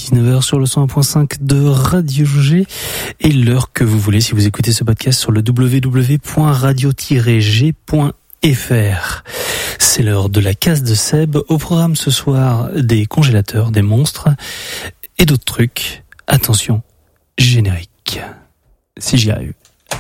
19h sur le 101.5 de Radio G et l'heure que vous voulez si vous écoutez ce podcast sur le www.radio-g.fr. C'est l'heure de la case de Seb. Au programme ce soir, des congélateurs, des monstres et d'autres trucs. Attention, générique. Si j'y arrive.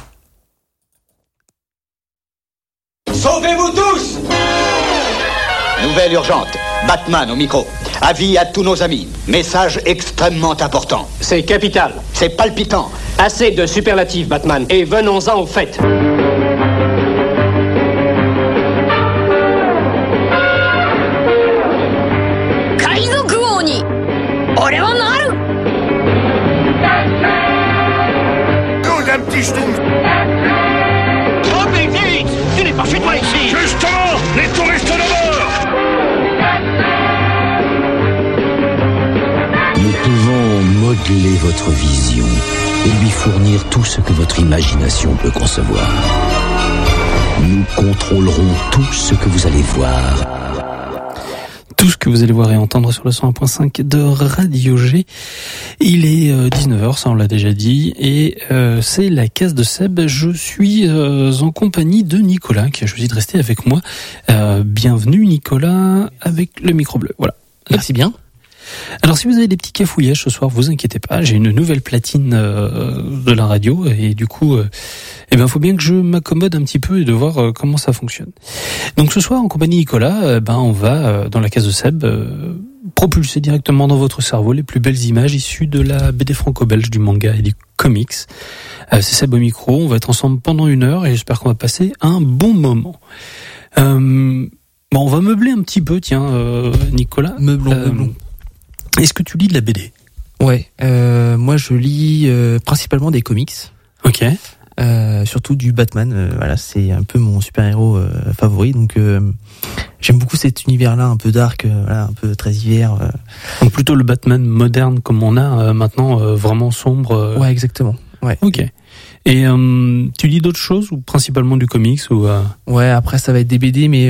Sauvez-vous tous! Nouvelle urgente. Batman au micro. Avis à tous nos amis. Message extrêmement important. C'est capital. C'est palpitant. Assez de superlatifs, Batman. Et venons-en au fait. Kaizoku Oni. Ore wa naru. Good, un petit schtroumpf. Oh mais vite! Tu n'es pas chez toi ici! Justement, les touristes d'abord! Nous pouvons modeler votre vision et lui fournir tout ce que votre imagination peut concevoir. Nous contrôlerons tout ce que vous allez voir. Tout ce que vous allez voir et entendre sur le 101.5 de Radio G. Il est 19h, ça on l'a déjà dit, et c'est la case de Seb. Je suis en compagnie de Nicolas qui a choisi de rester avec moi. Bienvenue Nicolas avec le micro bleu. Voilà. Merci bien. Alors si vous avez des petits cafouillages ce soir, vous inquiétez pas, j'ai une nouvelle platine de la radio et du coup faut bien que je m'accommode un petit peu et de voir comment ça fonctionne. Donc ce soir en compagnie de Nicolas, on va dans la case de Seb propulser directement dans votre cerveau les plus belles images issues de la BD franco-belge, du manga et du comics. C'est Seb au micro, on va être ensemble pendant 1 heure et j'espère qu'on va passer un bon moment. On va meubler un petit peu, tiens Nicolas. Meublons. Est-ce que tu lis de la BD ? Ouais, moi je lis principalement des comics. Ok. Surtout du Batman. Voilà, c'est un peu mon super-héros favori. Donc j'aime beaucoup cet univers-là, un peu dark, un peu très hiver. Donc plutôt le Batman moderne comme on a maintenant, vraiment sombre. Ouais, exactement. Ouais. Ok. Et tu lis d'autres choses ou principalement du comics ou Ouais, après ça va être des BD, mais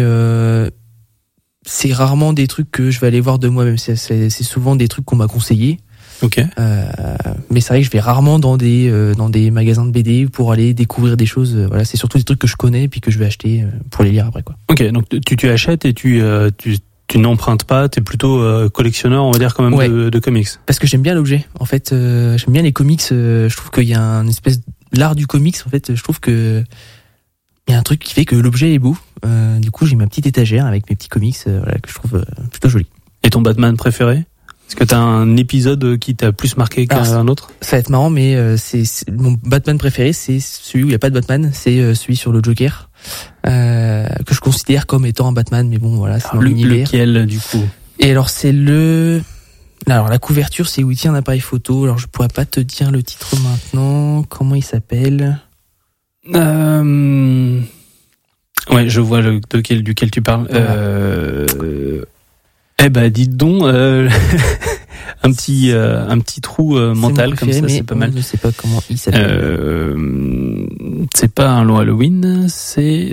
c'est rarement des trucs que je vais aller voir de moi-même. C'est souvent des trucs qu'on m'a conseillé. Ok. Mais c'est vrai que je vais rarement dans des magasins de BD pour aller découvrir des choses. Voilà, c'est surtout des trucs que je connais et puis que je vais acheter pour les lire après, quoi. Ok, donc tu achètes et tu n'empruntes pas. T'es plutôt collectionneur, on va dire quand même, ouais, de comics. Parce que j'aime bien l'objet. En fait, j'aime bien les comics. Je trouve qu'il y a une espèce l'art du comics. En fait, je trouve que il y a un truc qui fait que l'objet est beau. Du coup, j'ai ma petite étagère avec mes petits comics, que je trouve plutôt joli. Et ton Batman préféré ? Est-ce que t'as un épisode qui t'a plus marqué qu'un autre ? Ça va être marrant, mais c'est mon Batman préféré, c'est celui où il n'y a pas de Batman, c'est celui sur le Joker, que je considère comme étant un Batman, mais bon, voilà, c'est dans l'univers. Lequel, du coup ? Et alors, alors, la couverture, c'est où il tient un appareil photo. Alors, je pourrais pas te dire le titre maintenant. Comment il s'appelle ? Ouais, je vois duquel tu parles. Dites donc, un petit trou mental comme ça, c'est pas mal. Je sais pas comment il s'appelle. C'est pas un long Halloween, c'est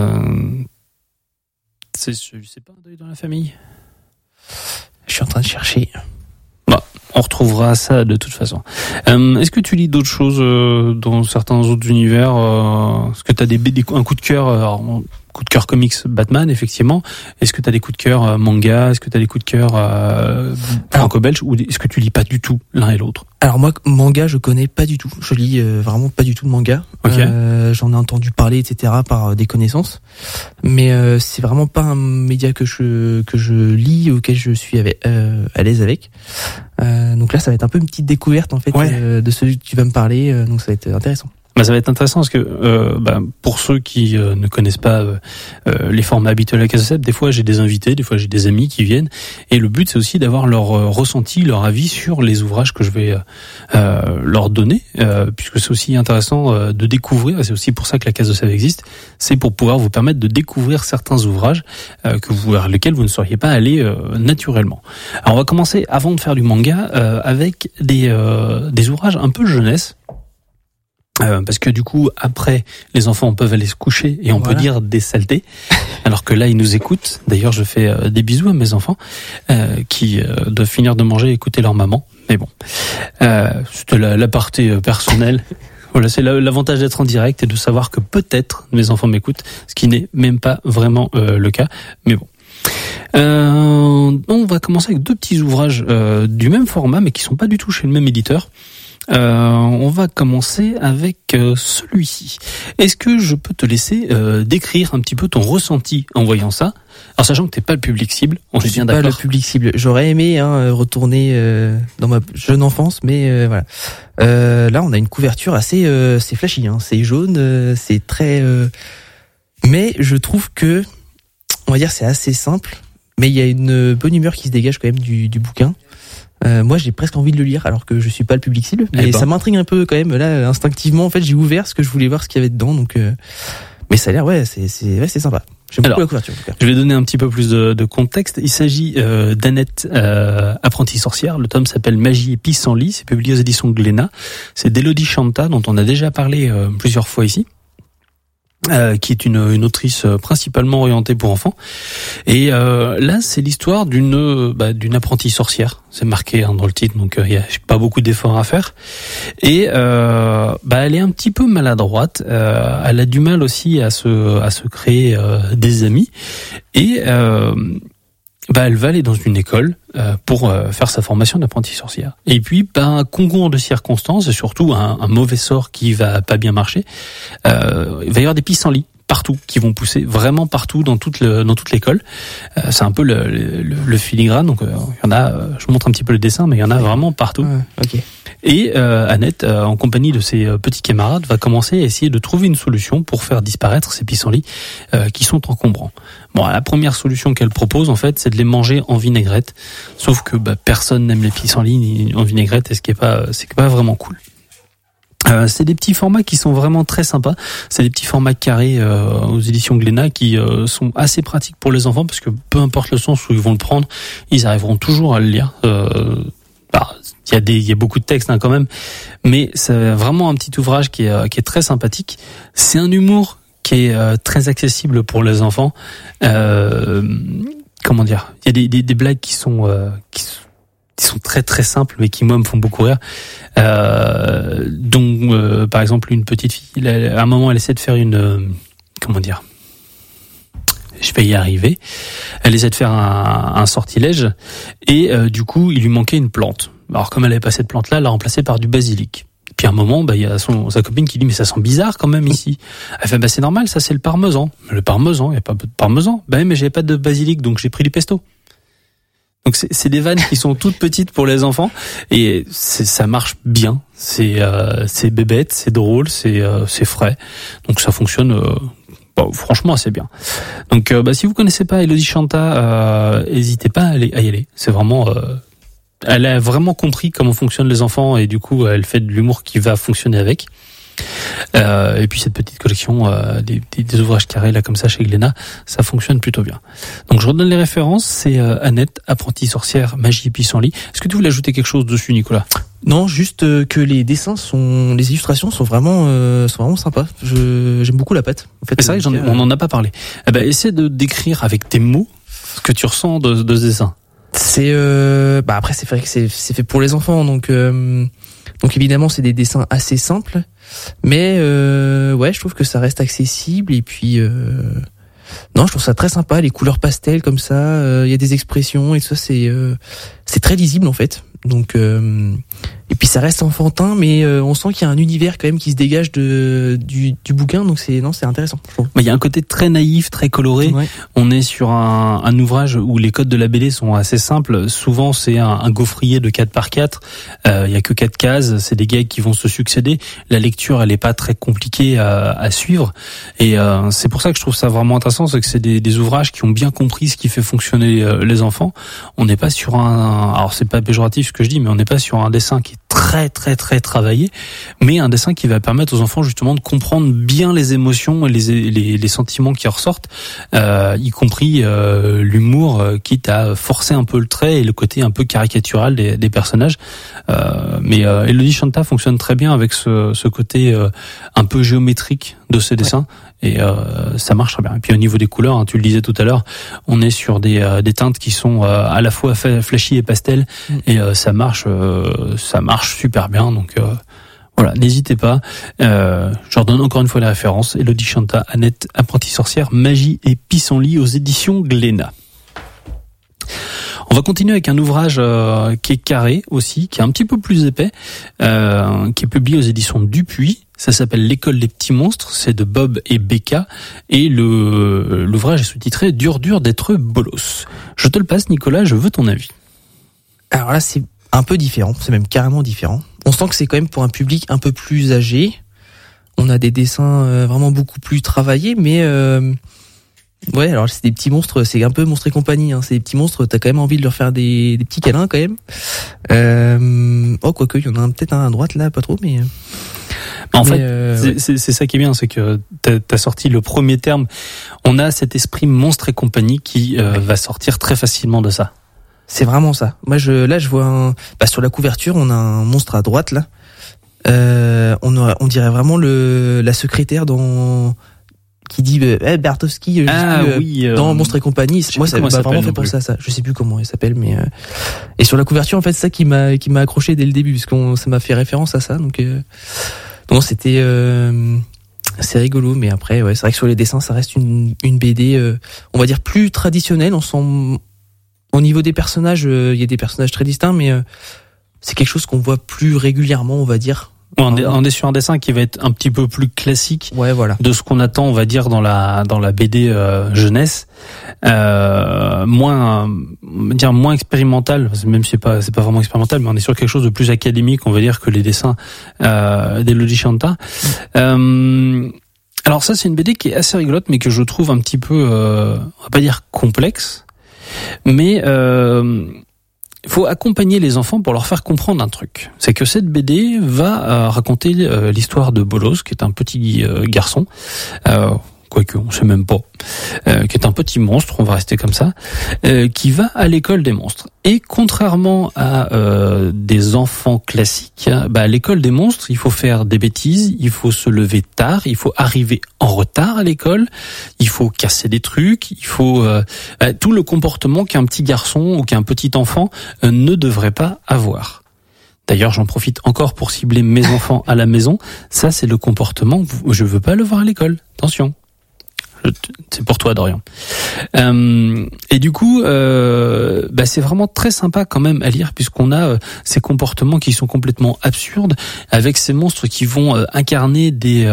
je sais pas, un deuil dans la famille. Je suis en train de chercher. On retrouvera ça de toute façon. Est-ce que tu lis d'autres choses dans certains autres univers ? Est-ce que tu as un coup de cœur, coup de cœur comics Batman, effectivement. Est-ce que tu as des coups de cœur manga ? Est-ce que tu as des coups de cœur franco-belge ? Ou est-ce que tu lis pas du tout l'un et l'autre ? Alors moi, manga, je connais pas du tout. Je lis vraiment pas du tout de manga. Okay. J'en ai entendu parler, etc. par des connaissances. Mais c'est vraiment pas un média que je lis, auquel je suis à l'aise avec. Donc là, ça va être un peu une petite découverte en fait, de celui que tu vas me parler. Donc ça va être intéressant. Ça va être intéressant parce que pour ceux qui ne connaissent pas les formats habituels à la Case Seb, des fois j'ai des invités, des fois j'ai des amis qui viennent, et le but c'est aussi d'avoir leur ressenti, leur avis sur les ouvrages que je vais leur donner, puisque c'est aussi intéressant de découvrir, et c'est aussi pour ça que la Case Seb existe, c'est pour pouvoir vous permettre de découvrir certains ouvrages vers lesquels vous ne seriez pas allé naturellement. Alors on va commencer, avant de faire du manga, avec des ouvrages un peu jeunesse. Parce que du coup, après, les enfants peuvent aller se coucher et on peut dire des saletés. Alors que là, ils nous écoutent. D'ailleurs, je fais des bisous à mes enfants qui doivent finir de manger et écouter leur maman. Mais bon, c'était la partie personnelle. Voilà, c'est l'avantage d'être en direct et de savoir que peut-être mes enfants m'écoutent, ce qui n'est même pas vraiment le cas. Mais bon. On va commencer avec 2 petits ouvrages du même format, mais qui sont pas du tout chez le même éditeur. On va commencer avec celui-ci. Est-ce que je peux te laisser décrire un petit peu ton ressenti en voyant ça? Alors sachant que t'es pas le public cible, on est bien d'accord. Pas le public cible. J'aurais aimé retourner dans ma jeune enfance, mais voilà. Là, on a une couverture assez c'est flashy, c'est jaune, c'est très. Mais je trouve que, on va dire, c'est assez simple. Mais il y a une bonne humeur qui se dégage quand même du bouquin. Moi, j'ai presque envie de le lire, alors que je suis pas le public cible. Mais ça m'intrigue un peu quand même. Là, instinctivement, en fait, j'ai ouvert parce que je voulais voir ce qu'il y avait dedans. Donc, mais ça a l'air, c'est sympa. J'aime beaucoup la couverture. En tout cas. Je vais donner un petit peu plus de contexte. Il s'agit d'Annette, apprentie sorcière. Le tome s'appelle Magie et Pissenlit. C'est publié aux éditions Glénat. C'est d'Elodie Chanta, dont on a déjà parlé plusieurs fois ici. Qui est une autrice principalement orientée pour enfants. Et là, c'est l'histoire d'une apprentie sorcière. C'est marqué dans le titre, donc il y a pas beaucoup d'efforts à faire. Et elle est un petit peu maladroite. Elle a du mal aussi à se créer des amis. Et elle va aller dans une école pour faire sa formation d'apprentie sorcière. Et puis, un concours de circonstances et surtout un mauvais sort qui va pas bien marcher. Il va y avoir des pissenlits partout qui vont pousser vraiment partout dans toute l'école. C'est un peu le filigrane. Donc il y en a. Je vous montre un petit peu le dessin, mais il y en a vraiment partout. Ok. Et Annette, en compagnie de ses petits camarades, va commencer à essayer de trouver une solution pour faire disparaître ces pissenlits qui sont encombrants. Bon, la première solution qu'elle propose, en fait, c'est de les manger en vinaigrette. Sauf que personne n'aime les pissenlits en vinaigrette, et c'est pas vraiment cool. C'est des petits formats qui sont vraiment très sympas. C'est des petits formats carrés aux éditions Glénat qui sont assez pratiques pour les enfants parce que peu importe le sens où ils vont le prendre, ils arriveront toujours à le lire. Il y a beaucoup de textes quand même, mais c'est vraiment un petit ouvrage qui est très sympathique. C'est un humour qui est très accessible pour les enfants. Comment dire ? Il y a des blagues qui sont très très simples, mais qui moi me font beaucoup rire. Dont par exemple une petite fille, à un moment elle essaie de faire comment dire ? Je vais y arriver. Elle essaie de faire un sortilège et du coup il lui manquait une plante. Alors comme elle avait pas cette plante-là, elle l'a remplacée par du basilic. Puis à un moment, il y a sa copine qui dit mais ça sent bizarre quand même ici. Elle fait c'est normal, ça c'est le parmesan. Le parmesan, il y a pas de parmesan. Mais j'avais pas de basilic donc j'ai pris du pesto. Donc c'est des vannes qui sont toutes petites pour les enfants et ça marche bien. C'est bébête, c'est drôle, c'est frais. Donc ça fonctionne franchement assez bien. Donc si vous connaissez pas Elodie Chanta, n'hésitez pas à y aller. C'est vraiment elle a vraiment compris comment fonctionnent les enfants et du coup elle fait de l'humour qui va fonctionner avec. Et puis cette petite collection des ouvrages carrés là comme ça chez Glénat, ça fonctionne plutôt bien. Donc je redonne les références, c'est Annette, apprentie sorcière, magie et pissenlit. Est-ce que tu voulais ajouter quelque chose dessus, Nicolas ? Non, juste que les illustrations sont vraiment sympas. J'aime beaucoup la patte. En fait, c'est vrai qu'on en a pas parlé. Essaie de décrire avec tes mots ce que tu ressens de ce dessin. C'est après c'est vrai que c'est fait pour les enfants, donc évidemment c'est des dessins assez simples, mais je trouve que ça reste accessible et puis non, je trouve ça très sympa, les couleurs pastel comme ça, il y a des expressions et tout ça, c'est très lisible en fait. Donc et puis ça reste enfantin, mais on sent qu'il y a un univers quand même qui se dégage du bouquin, donc c'est intéressant. Il y a un côté très naïf, très coloré. Ouais. On est sur un ouvrage où les codes de la BD sont assez simples. Souvent c'est un gaufrier de 4x4. Il y a que 4 cases, c'est des gags qui vont se succéder. La lecture elle est pas très compliquée à suivre et c'est pour ça que je trouve ça vraiment intéressant, c'est que c'est des ouvrages qui ont bien compris ce qui fait fonctionner les enfants. On n'est pas sur alors c'est pas péjoratif ce que je dis, mais on n'est pas sur un dessin qui est très très très travaillé, mais un dessin qui va permettre aux enfants justement de comprendre bien les émotions et les sentiments qui ressortent, y compris l'humour, quitte à forcer un peu le trait et le côté un peu caricatural des personnages. Mais Elodie Chanta fonctionne très bien avec ce côté un peu géométrique de ses dessins. Et ça marche très bien. Et puis au niveau des couleurs, hein, tu le disais tout à l'heure, on est sur des teintes qui sont à la fois flashy et pastel, et ça marche super bien. Donc voilà, n'hésitez pas. Je redonne encore une fois la référence. Elodie Chanta, Annette, apprentie sorcière, magie et pissenlit aux éditions Glénat. On va continuer avec un ouvrage qui est carré aussi, qui est un petit peu plus épais, qui est publié aux éditions Dupuis. Ça s'appelle L'école des petits monstres, c'est de Bob et Becca, et l'ouvrage est sous-titré Dur d'être bolos. Je te le passe, Nicolas, je veux ton avis. Alors là, c'est un peu différent, c'est même carrément différent. On sent que c'est quand même pour un public un peu plus âgé. On a des dessins vraiment beaucoup plus travaillés, mais ouais, alors c'est des petits monstres, c'est un peu Monstres et compagnie, hein. C'est des petits monstres, t'as quand même envie de leur faire des petits câlins quand même. Quoique, il y en a peut-être un à droite là, pas trop, mais... En fait, c'est ça qui est bien, c'est que t'as sorti le premier terme. On a cet esprit Monstres et compagnie qui va sortir très facilement de ça. C'est vraiment ça. Moi, je vois sur la couverture, on a un monstre à droite là. On dirait vraiment la secrétaire qui dit Bartowski dans Monstres et compagnie. Moi, ça m'a vraiment fait penser à ça. Je sais plus comment il s'appelle, mais et sur la couverture, en fait, c'est ça qui m'a accroché dès le début, parce que ça m'a fait référence à ça. Donc c'était c'est rigolo, mais après ouais, c'est vrai que sur les dessins, ça reste une BD on va dire plus traditionnelle. On sent au niveau des personnages, il y a des personnages très distincts, mais c'est quelque chose qu'on voit plus régulièrement, on va dire. On est sur un dessin qui va être un petit peu plus classique, ouais, voilà, de ce qu'on attend, on va dire, dans la BD jeunesse, moins expérimental, même si c'est pas vraiment expérimental, mais on est sur quelque chose de plus académique, on va dire, que les dessins d'Elodie Chanta. Alors ça, c'est une BD qui est assez rigolote, mais que je trouve un petit peu, on va pas dire complexe, mais il faut accompagner les enfants pour leur faire comprendre un truc. C'est que cette BD va raconter l'histoire de Bolos, qui est un petit garçon, quoique on sait même pas, qui est un petit monstre, on va rester comme ça, qui va à l'école des monstres. Et contrairement à des enfants classiques, à l'école des monstres, il faut faire des bêtises, il faut se lever tard, il faut arriver en retard à l'école, il faut casser des trucs, il faut tout le comportement qu'un petit garçon ou qu'un petit enfant ne devrait pas avoir. D'ailleurs, j'en profite encore pour cibler mes enfants à la maison. Ça, c'est le comportement que je veux pas le voir à l'école. Attention. C'est pour toi, Dorian. Et du coup, c'est vraiment très sympa quand même à lire, puisqu'on a ces comportements qui sont complètement absurdes, avec ces monstres qui vont incarner des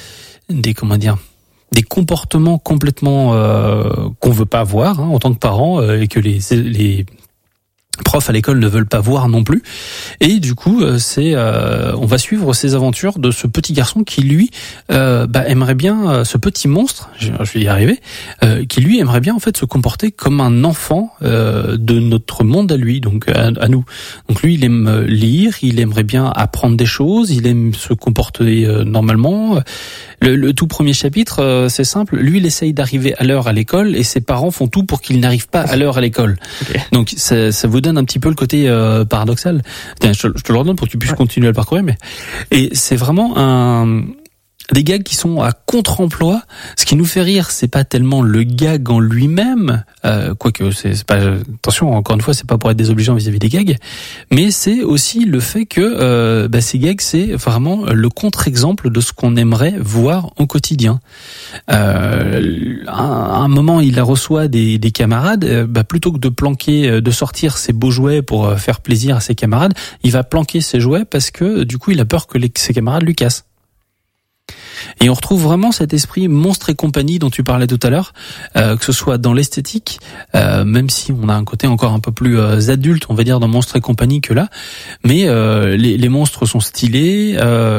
comportements complètement qu'on veut pas voir, hein, en tant que parents, et que les profs à l'école ne veulent pas voir non plus. Et du coup, on va suivre ces aventures de ce petit garçon qui lui aimerait bien, ce petit monstre, je vais y arriver, qui lui aimerait bien en fait se comporter comme un enfant de notre monde à lui, donc à nous. Donc lui, il aime lire, il aimerait bien apprendre des choses, il aime se comporter normalement. Le tout premier chapitre, c'est simple. Lui, il essaye d'arriver à l'heure à l'école et ses parents font tout pour qu'il n'arrive pas à l'heure à l'école. Okay. Donc ça vous donne un petit peu le côté paradoxal. Tiens, je te le redonne pour que tu puisses continuer à le parcourir. Et c'est vraiment des gags qui sont à contre-emploi. Ce qui nous fait rire, c'est pas tellement le gag en lui-même, quoique c'est pas, attention, encore une fois, c'est pas pour être désobligeant vis-à-vis des gags, mais c'est aussi le fait que ces gags, c'est vraiment le contre-exemple de ce qu'on aimerait voir au quotidien. À un moment, il reçoit des camarades, plutôt que de planquer, de sortir ses beaux jouets pour faire plaisir à ses camarades, il va planquer ses jouets parce que du coup, il a peur que ses camarades lui cassent. Et on retrouve vraiment cet esprit Monstres et compagnie dont tu parlais tout à l'heure, que ce soit dans l'esthétique, même si on a un côté encore un peu plus adulte, on va dire, dans Monstres et compagnie que là. Mais les monstres sont stylés,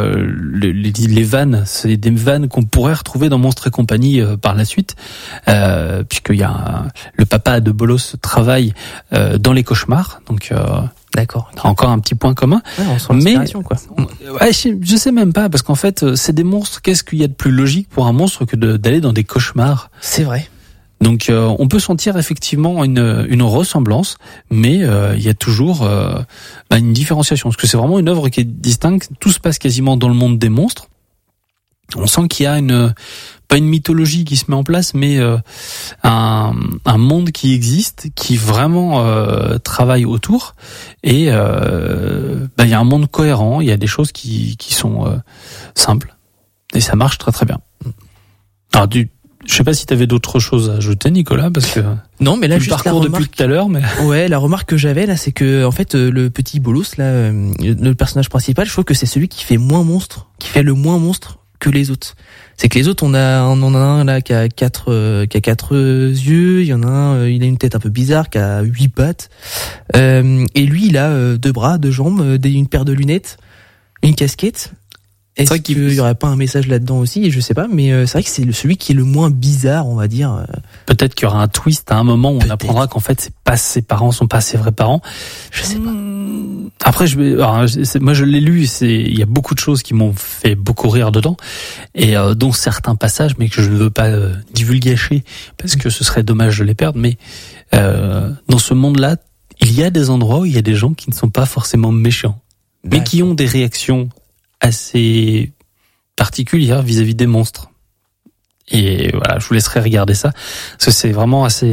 les vannes, c'est des vannes qu'on pourrait retrouver dans Monstres et compagnie par la suite, puisqu'il y a le papa de Bolos travaille dans les cauchemars, donc D'accord. encore un petit point commun. Ouais, on sent l'inspiration, quoi. Ouais, je sais même pas, parce qu'en fait, c'est des monstres. Qu'est-ce qu'il y a de plus logique pour un monstre que d'aller dans des cauchemars? C'est vrai. Donc, on peut sentir effectivement une ressemblance, mais il y a toujours une différenciation, parce que c'est vraiment une œuvre qui est distincte. Tout se passe quasiment dans le monde des monstres. On sent qu'il y a pas une mythologie qui se met en place, mais un monde qui existe, qui vraiment travaille autour, et il y a un monde cohérent, il y a des choses qui sont simples, et ça marche très très bien. Alors je sais pas si tu avais d'autres choses à ajouter, Nicolas, parce que non, mais là tu juste parcours depuis tout à l'heure, mais ouais, la remarque que j'avais là, c'est que en fait le petit Bolos là, le personnage principal, je trouve que c'est celui qui fait moins monstre, qui fait le moins monstre que les autres. C'est que les autres, on en a un là qui a quatre yeux, il y en a un, il a une tête un peu bizarre, qui a 8 pattes, et lui il a 2 bras, 2 jambes, une paire de lunettes, une casquette. Est-ce qu'il y aurait pas un message là-dedans aussi? Et je sais pas, mais c'est vrai que c'est celui qui est le moins bizarre, on va dire. Peut-être qu'il y aura un twist à un moment où on apprendra qu'en fait c'est pas ses parents, sont pas ses vrais parents. Je sais pas. Après, moi je l'ai lu, il y a beaucoup de choses qui m'ont fait beaucoup rire dedans, et dont certains passages, mais que je ne veux pas divulgacher parce que ce serait dommage de les perdre. Mais dans ce monde-là, il y a des endroits où il y a des gens qui ne sont pas forcément méchants, mais qui ont des réactions assez particulière vis-à-vis des monstres. Et voilà, je vous laisserai regarder ça, parce que c'est vraiment assez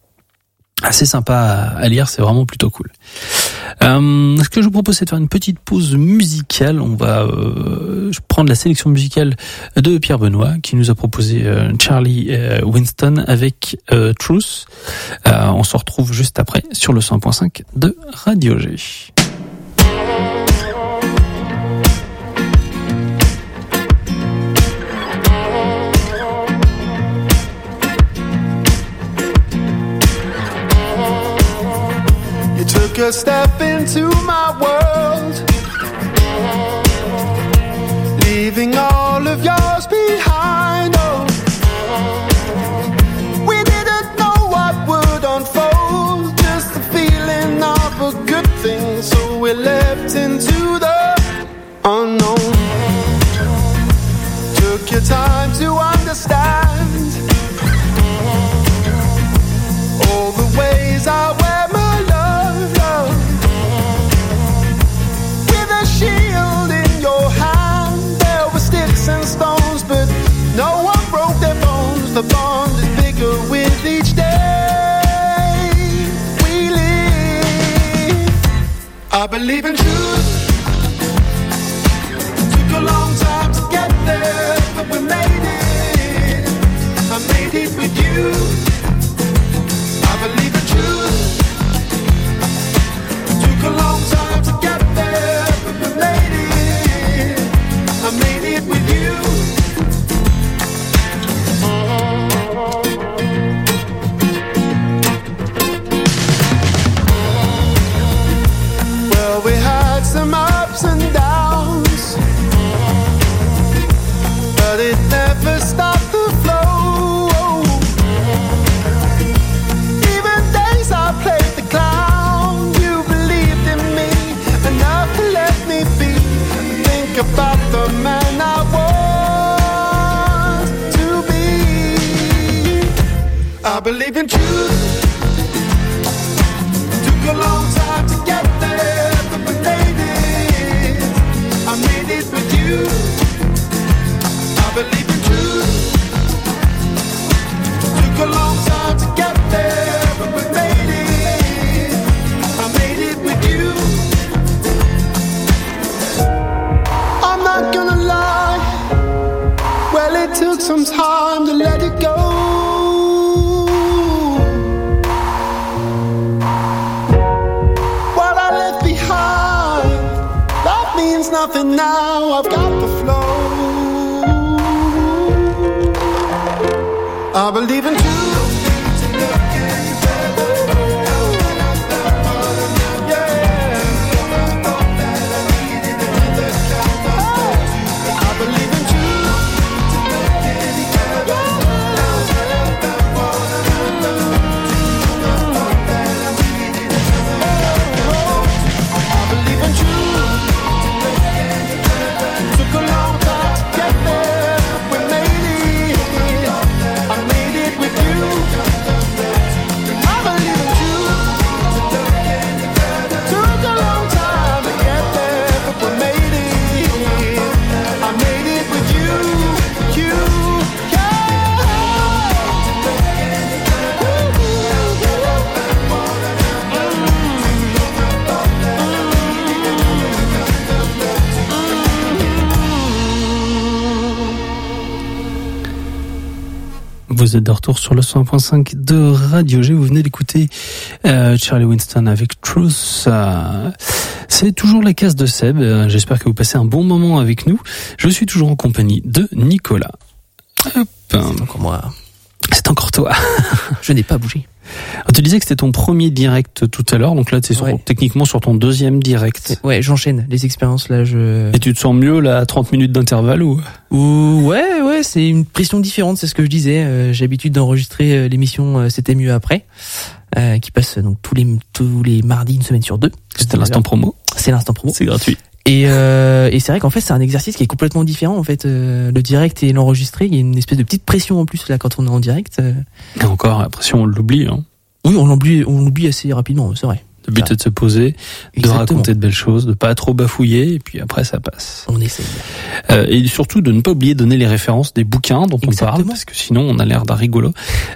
sympa à lire, c'est vraiment plutôt cool. Ce que je vous propose, c'est de faire une petite pause musicale. On va prendre la sélection musicale de Pierre Benoît, qui nous a proposé Charlie Winston avec Truth. On se retrouve juste après sur le 100.5 de Radio G. Took a step into my world, leaving all of yours behind. Oh, we didn't know what would unfold, just the feeling of a good thing. So we leapt into the unknown. Took your time to understand all the ways I wear my love, with a shield in your hand. There were sticks and stones, but no one broke their bones. The bond is bigger with each day we live. I believe in truth. Took a long time to get there, but we made it. I made it with you. I believe in truth. Took a long time to get there, but we made it. I made it with you. Well, we had some ups and downs, but it never stopped the flow. Played the clown, you believed in me enough to let me be. Think about the man I want to be. I believe in truth. Took a long time to get there, but we made it. I made it with you. I believe in truth. Took a long time to get there, but we made it. It took some time to let it go. What I left behind, that means nothing now. I've got the flow. I believe in two. Vous êtes de retour sur le 100.5 de Radio G. Vous venez d'écouter Charlie Winston avec Truth. C'est toujours la case de Seb. J'espère que vous passez un bon moment avec nous. Je suis toujours en compagnie de Nicolas. Hop. C'est encore moi. C'est encore toi. Je n'ai pas bougé. Alors, tu disais que c'était ton premier direct tout à l'heure, donc là tu es techniquement sur ton deuxième direct. Ouais, j'enchaîne les expériences là. Et tu te sens mieux là à 30 minutes d'intervalle ou Ouais, c'est une pression différente, c'est ce que je disais. J'ai l'habitude d'enregistrer l'émission C'était mieux après, qui passe donc tous les mardis, une semaine sur deux. C'était l'instant promo. C'est l'instant promo. C'est gratuit. Et c'est vrai qu'en fait c'est un exercice qui est complètement différent en fait. Le direct et l'enregistré, il y a une espèce de petite pression en plus là quand on est en direct. Et encore la pression, on l'oublie. Hein. Oui, on l'oublie assez rapidement, c'est vrai. Le but est de se poser, de raconter de belles choses, de pas trop bafouiller, et puis après ça passe. On essaye. Et surtout de ne pas oublier de donner les réfences des bouquins dont on parle, parce que sinon on a l'air d'un rigolo.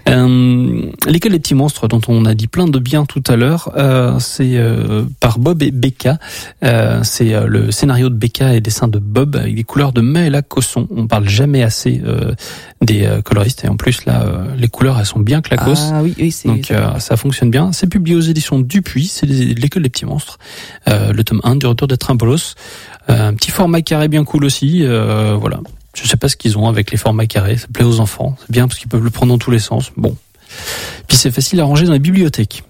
L'école des petits monstres, dont on a dit plein de bien tout à l'heure, c'est par Bob et Becca. C'est le scénario de Becca et dessin de Bob avec des couleurs de Maëla Cosson. On parle jamais assez des coloristes, et en plus là, les couleurs elles sont bien claquos. Ah oui, c'est donc ça fonctionne bien. C'est publié aux éditions Dupuis. C'est l'école des petits monstres. Le tome 1 du Retour des Trimpolos. Un petit format carré bien cool aussi. Voilà. Je sais pas ce qu'ils ont avec les formats carrés. Ça plaît aux enfants. C'est bien parce qu'ils peuvent le prendre dans tous les sens. Bon. Puis c'est facile à ranger dans les bibliothèques.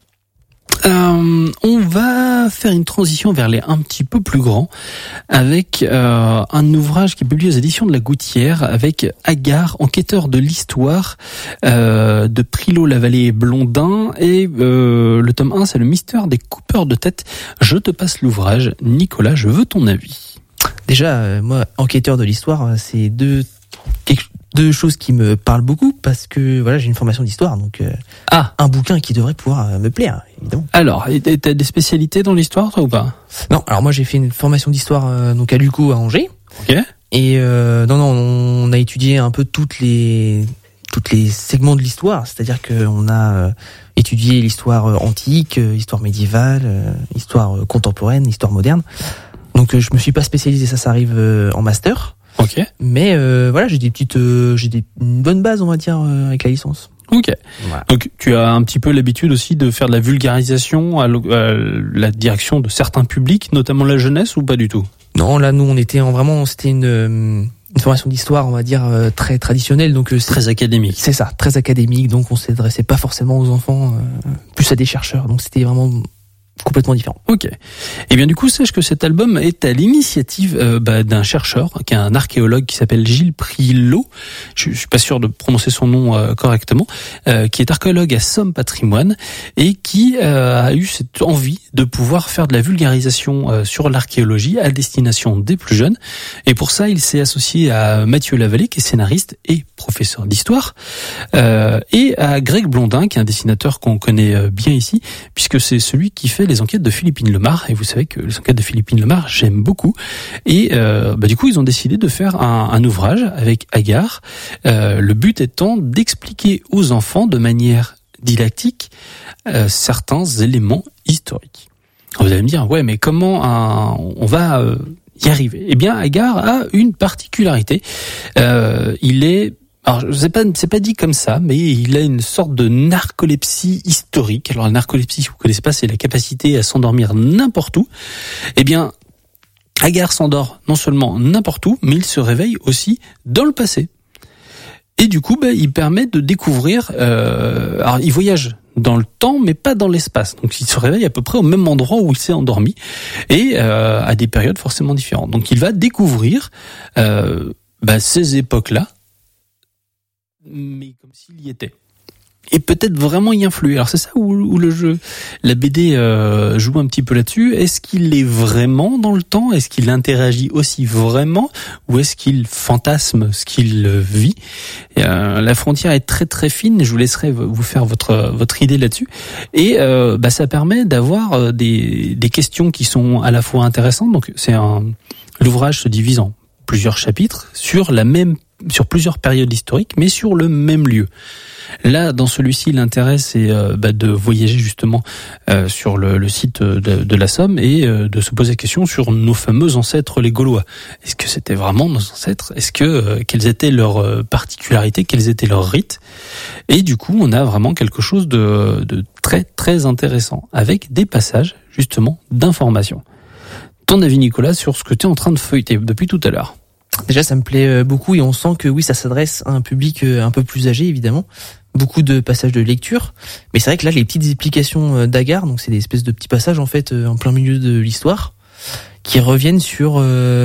On va faire une transition vers les un petit peu plus grands avec un ouvrage qui est publié aux éditions de La Gouttière avec Agar, enquêteur de l'histoire de Prilot-Lavallée et Blondin, et le tome 1 c'est le mystère des coupeurs de tête. Je te passe l'ouvrage. Nicolas, je veux ton avis. Déjà, moi, enquêteur de l'histoire, c'est deux choses qui me parlent beaucoup parce que voilà, j'ai une formation d'histoire, donc un bouquin qui devrait pouvoir me plaire, évidemment. Alors, t'as des spécialités dans l'histoire, toi, ou pas? Non, alors moi j'ai fait une formation d'histoire donc à l'UCO à Angers. Ok. Et on a étudié un peu toutes les segments de l'histoire, c'est-à-dire que on a étudié l'histoire antique, histoire médiévale, histoire contemporaine, histoire moderne. Donc je me suis pas spécialisé, ça arrive en master. Ok. Mais voilà, j'ai une bonne base, on va dire, avec la licence. Ok. Voilà. Donc tu as un petit peu l'habitude aussi de faire de la vulgarisation à la direction de certains publics, notamment la jeunesse, ou pas du tout? Non, là nous on était c'était une formation d'histoire, on va dire très traditionnelle, donc très académique. C'est ça, très académique, donc on s'adressait pas forcément aux enfants, plus à des chercheurs, donc c'était vraiment complètement différent. Ok. Et bien du coup, sache que cet album est à l'initiative d'un chercheur, qui est un archéologue qui s'appelle Gilles Prilot. Je suis pas sûr de prononcer son nom correctement, qui est archéologue à Somme Patrimoine et qui a eu cette envie de pouvoir faire de la vulgarisation sur l'archéologie à destination des plus jeunes. Et pour ça, il s'est associé à Mathieu Lavallée, qui est scénariste et professeur d'histoire, et à Greg Blondin, qui est un dessinateur qu'on connaît bien ici, puisque c'est celui qui fait les enquêtes de Philippine Lemar, et vous savez que les enquêtes de Philippine Lemar, j'aime beaucoup. Et du coup, ils ont décidé de faire un ouvrage avec Agar, le but étant d'expliquer aux enfants de manière didactique certains éléments historiques. Alors vous allez me dire, ouais, mais comment on va y arriver? Eh bien, Agar a une particularité. Il est... Alors, c'est pas dit comme ça, mais il a une sorte de narcolepsie historique. Alors, la narcolepsie, si vous connaissez pas, c'est la capacité à s'endormir n'importe où. Eh bien, Agar s'endort non seulement n'importe où, mais il se réveille aussi dans le passé. Et du coup, il permet de découvrir. Alors, il voyage dans le temps, mais pas dans l'espace. Donc, il se réveille à peu près au même endroit où il s'est endormi, et à des périodes forcément différentes. Donc, il va découvrir ces époques-là, mais comme s'il y était. Et peut-être vraiment y influer. Alors c'est ça où le jeu, la BD joue un petit peu là-dessus. Est-ce qu'il est vraiment dans le temps ? Est-ce qu'il interagit aussi vraiment ? Ou est-ce qu'il fantasme ce qu'il vit ? La frontière est très très fine. Je vous laisserai vous faire votre idée là-dessus. Et ça permet d'avoir des questions qui sont à la fois intéressantes. Donc l'ouvrage se divise en plusieurs chapitres sur plusieurs périodes historiques, mais sur le même lieu. Là, dans celui-ci, l'intérêt, c'est de voyager justement sur le site de la Somme et de se poser la question sur nos fameux ancêtres, les Gaulois. Est-ce que c'était vraiment nos ancêtres ? Est-ce que quelles étaient leurs particularités ? Quels étaient leurs rites ? Et du coup, on a vraiment quelque chose de très très intéressant avec des passages justement d'informations. Ton avis, Nicolas, sur ce que tu es en train de feuilleter depuis tout à l'heure ? Déjà, ça me plaît beaucoup et on sent que oui, ça s'adresse à un public un peu plus âgé, évidemment. Beaucoup de passages de lecture, mais c'est vrai que là, les petites explications d'Agar, donc c'est des espèces de petits passages en fait en plein milieu de l'histoire, qui reviennent sur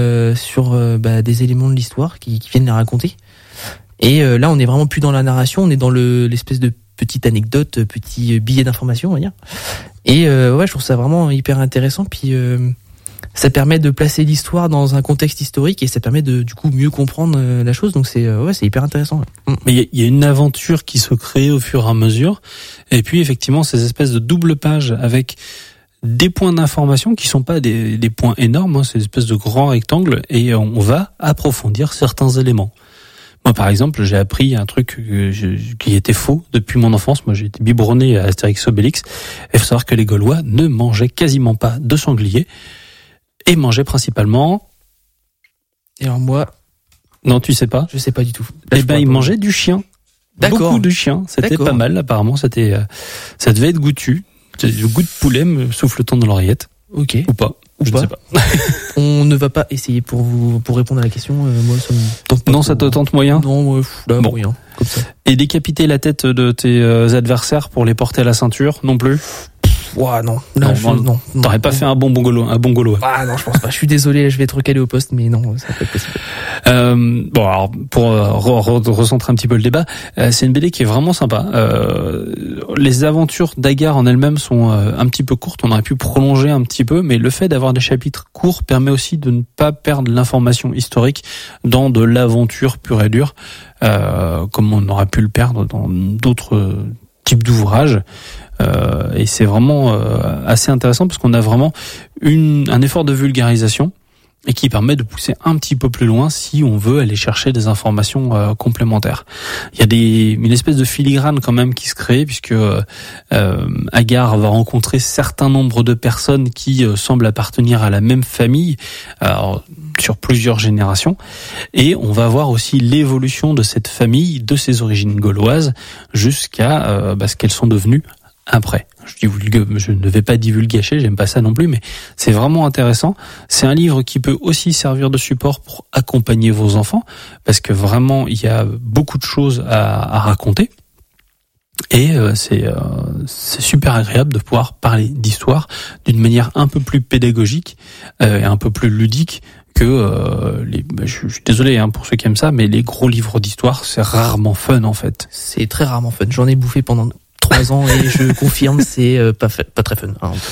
des éléments de l'histoire qui viennent les raconter. Et là, on est vraiment plus dans la narration, on est dans l'espèce de petite anecdote, petit billet d'information, on va dire. Et je trouve ça vraiment hyper intéressant. Puis ça permet de placer l'histoire dans un contexte historique et ça permet de du coup mieux comprendre la chose. Donc c'est hyper intéressant. Mais il y a une aventure qui se crée au fur et à mesure. Et puis effectivement, ces espèces de double pages avec des points d'information qui sont pas des points énormes, c'est des espèces de grands rectangles et on va approfondir certains éléments. Moi, par exemple, j'ai appris un truc qui était faux depuis mon enfance. Moi, j'ai été biberonné à Astérix Obélix. Il faut savoir que les Gaulois ne mangeaient quasiment pas de sanglier. Et mangeait principalement. Et alors moi. Non, tu sais pas? Je sais pas du tout. Là, il mangeait du chien. D'accord. Beaucoup de chien. C'était pas mal, apparemment. Ça devait être goûtu. Du goût de poulet me souffle-t-on dans l'oreillette. Ok. Ou pas. Je ne sais pas. On ne va pas essayer pour répondre à la question. Moi, ça me tente pas. Non, ça te tente moyen? Non, moyen. Comme ça. Et décapiter la tête de tes adversaires pour les porter à la ceinture, non plus? Ouah, non. Là, non. T'aurais pas fait un bon Gaulois. Ah non, je pense pas. Je suis désolé, je vais être recalé au poste, mais non, ça va pas être possible. Alors pour recentrer un petit peu le débat, c'est une BD qui est vraiment sympa. Les aventures d'Agar en elles-mêmes sont un petit peu courtes. On aurait pu prolonger un petit peu, mais le fait d'avoir des chapitres courts permet aussi de ne pas perdre l'information historique dans de l'aventure pure et dure, comme on aurait pu le perdre dans d'autres types d'ouvrages. Et c'est vraiment assez intéressant parce qu'on a vraiment un effort de vulgarisation et qui permet de pousser un petit peu plus loin si on veut aller chercher des informations complémentaires. Il y a une espèce de filigrane quand même qui se crée puisque Agar va rencontrer certain nombre de personnes qui semblent appartenir à la même famille sur plusieurs générations, et on va voir aussi l'évolution de cette famille, de ses origines gauloises jusqu'à ce qu'elles sont devenues après. Je ne vais pas divulgacher, j'aime pas ça non plus, mais c'est vraiment intéressant. C'est un livre qui peut aussi servir de support pour accompagner vos enfants, parce que vraiment, il y a beaucoup de choses à raconter. Et c'est super agréable de pouvoir parler d'histoire d'une manière un peu plus pédagogique et un peu plus ludique que je suis désolé pour ceux qui aiment ça, mais les gros livres d'histoire, c'est rarement fun en fait. C'est très rarement fun. J'en ai bouffé pendant 3 ans et je confirme, c'est pas très fun.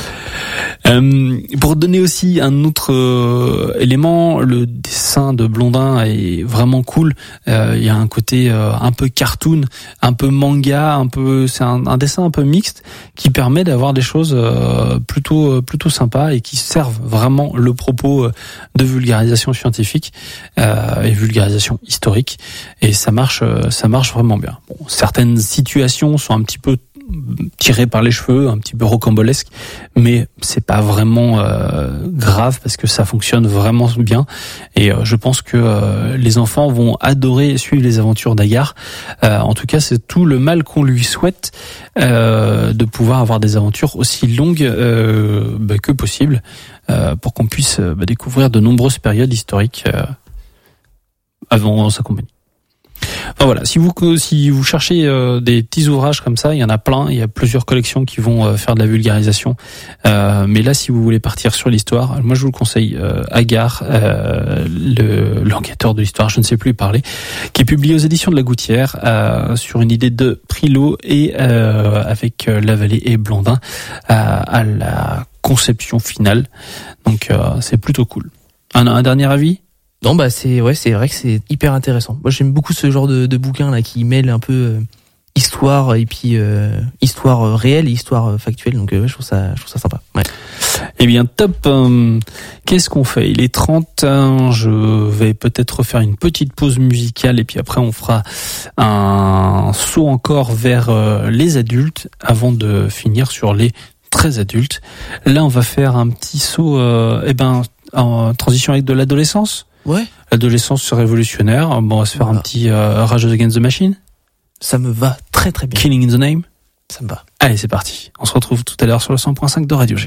Pour donner aussi un autre élément, le dessin de Blondin est vraiment cool. Il y a un côté un peu cartoon, un peu manga, c'est un dessin un peu mixte qui permet d'avoir des choses plutôt sympas et qui servent vraiment le propos de vulgarisation scientifique et vulgarisation historique. Et ça marche vraiment bien. Bon, certaines situations sont un petit peu tiré par les cheveux, un petit peu rocambolesque, mais c'est pas vraiment grave parce que ça fonctionne vraiment bien et je pense que les enfants vont adorer suivre les aventures d'Agar. En tout cas, c'est tout le mal qu'on lui souhaite de pouvoir avoir des aventures aussi longues que possible pour qu'on puisse découvrir de nombreuses périodes historiques avant sa compagnie. Enfin, voilà, si vous cherchez des petits ouvrages comme ça, il y en a plein, il y a plusieurs collections qui vont faire de la vulgarisation. Mais là, si vous voulez partir sur l'histoire, moi je vous le conseille, Agar, l'enquêteur de l'histoire, je ne sais plus parler, qui est publié aux éditions de La Gouttière sur une idée de Prilot et avec Lavallée et Blandin à la conception finale. Donc c'est plutôt cool. Un dernier avis ? Non, bah c'est vrai que c'est hyper intéressant. Moi j'aime beaucoup ce genre de bouquin là qui mêle un peu histoire et puis histoire réelle et histoire factuelle. Donc je trouve ça sympa. Ouais. Eh bien top. Qu'est-ce qu'on fait ? Il est 30. Je vais peut-être faire une petite pause musicale et puis après on fera un saut encore vers les adultes avant de finir sur les très adultes. Là on va faire un petit saut en transition avec de l'adolescence. Ouais. L'adolescence c'est révolutionnaire. Bon, on va se faire un petit Rage Against the Machine. Ça me va très très bien. Killing in the Name. Ça me va. Allez, c'est parti. On se retrouve tout à l'heure sur le 100.5 de Radio G.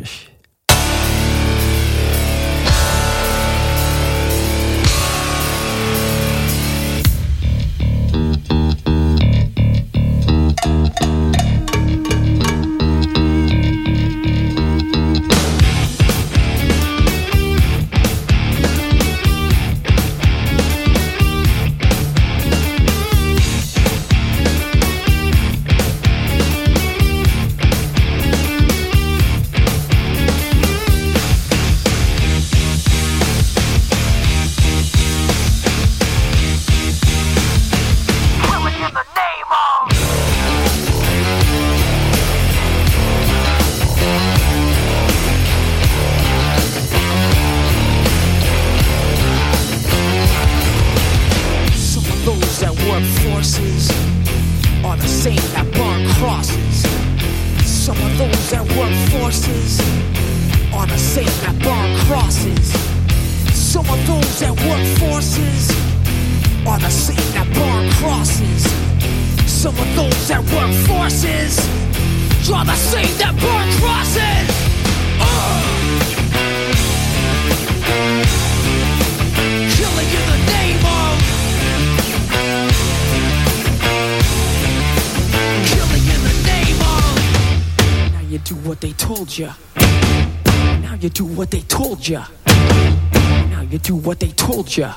ya.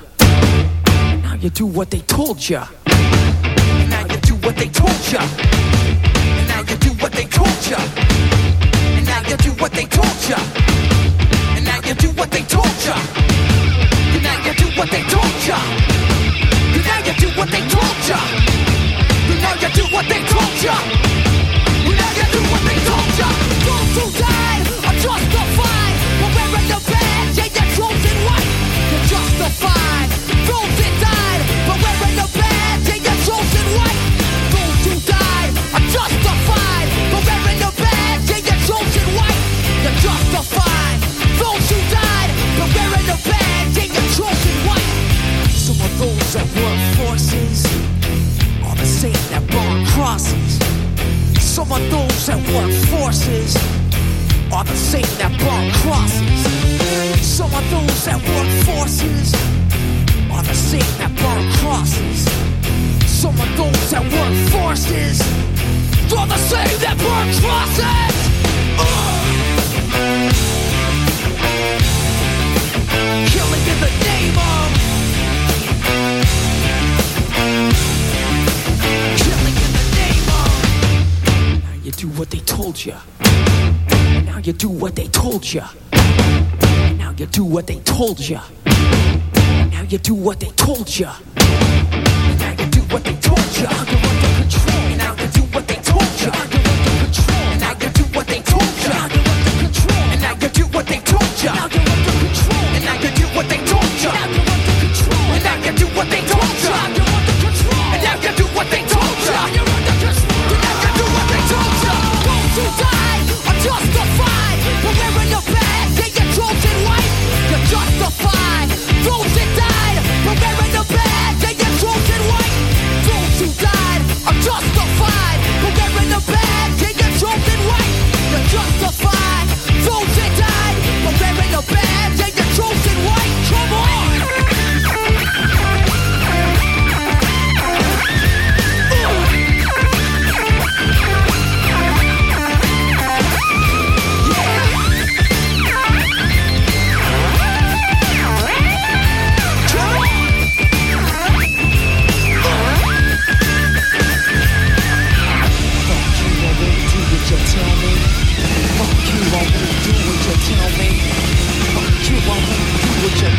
Now you do what they told ya. And now you do what they told ya. And now you do what they told ya. And now you do what they told ya. And now you do what they told ya. And now you do what they told ya. And now you do what they told ya. And now you do what they told ya. And now you do what they told ya. Those who died are justified for wearing the badge and your chosen white. You're justified. Those that died for wearing the badge and your chosen white. Those who died are justified for wearing the badge and your chosen white. You're justified. Those who died for wearing the badge and your chosen white. Some of those that work forces are the same that burn crosses. Some of those that work forces are the same that burn crosses. Some of those that work forces are the same that burn crosses. Some of those that work forces are the same that burn crosses. Killing in the name of. Killing in the name of. Now you do what they told ya. Now you do what they told ya. Now you do what they told ya. Now you do what they told ya. Now you do what they told ya. You're under control. Now you do what they told ya. You're under control. Now you do what they told ya. You're under control. And now you do what they told ya. Now you're under control. And now you do what they told ya. Now you're under control. And now you do what they told ya. You're under control. And now you do what they told ya. You're under control. And now you do what they told ya. Those who died are justified for wearing the badge and your chosen white. You're justified. Those that died for wearing the badge and your chosen white. Those who died are justified.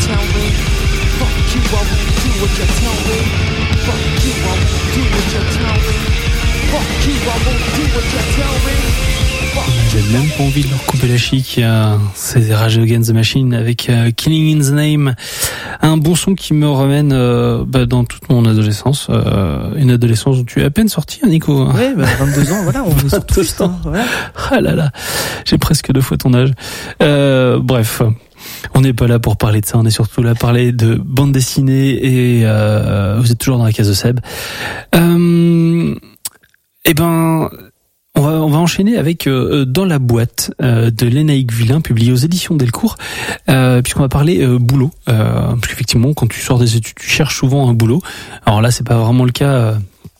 tell me. Fuck you, I won't do what you tell me. Fuck you, I won't do what you tell me. Fuck you, I won't do what you tell me. J'ai même pas envie de leur couper la chic. C'est Rage Against the Machine avec Killing in the Name. Un bon son qui me ramène dans toute mon adolescence. Une adolescence où tu es à peine sorti, hein, Nico. Ouais, 22 ans, voilà, on est sur tout juste. Hein, voilà. Ah là là, j'ai presque 2 fois ton âge. Bref. On n'est pas là pour parler de ça, on est surtout là pour parler de bande dessinée et vous êtes toujours dans la case de Seb. On va enchaîner avec Dans la boîte de Lénaïque Villain, publié aux éditions Delcourt, puisqu'on va parler boulot. Parce qu'effectivement, quand tu sors des études, tu cherches souvent un boulot. Alors là, c'est pas vraiment le cas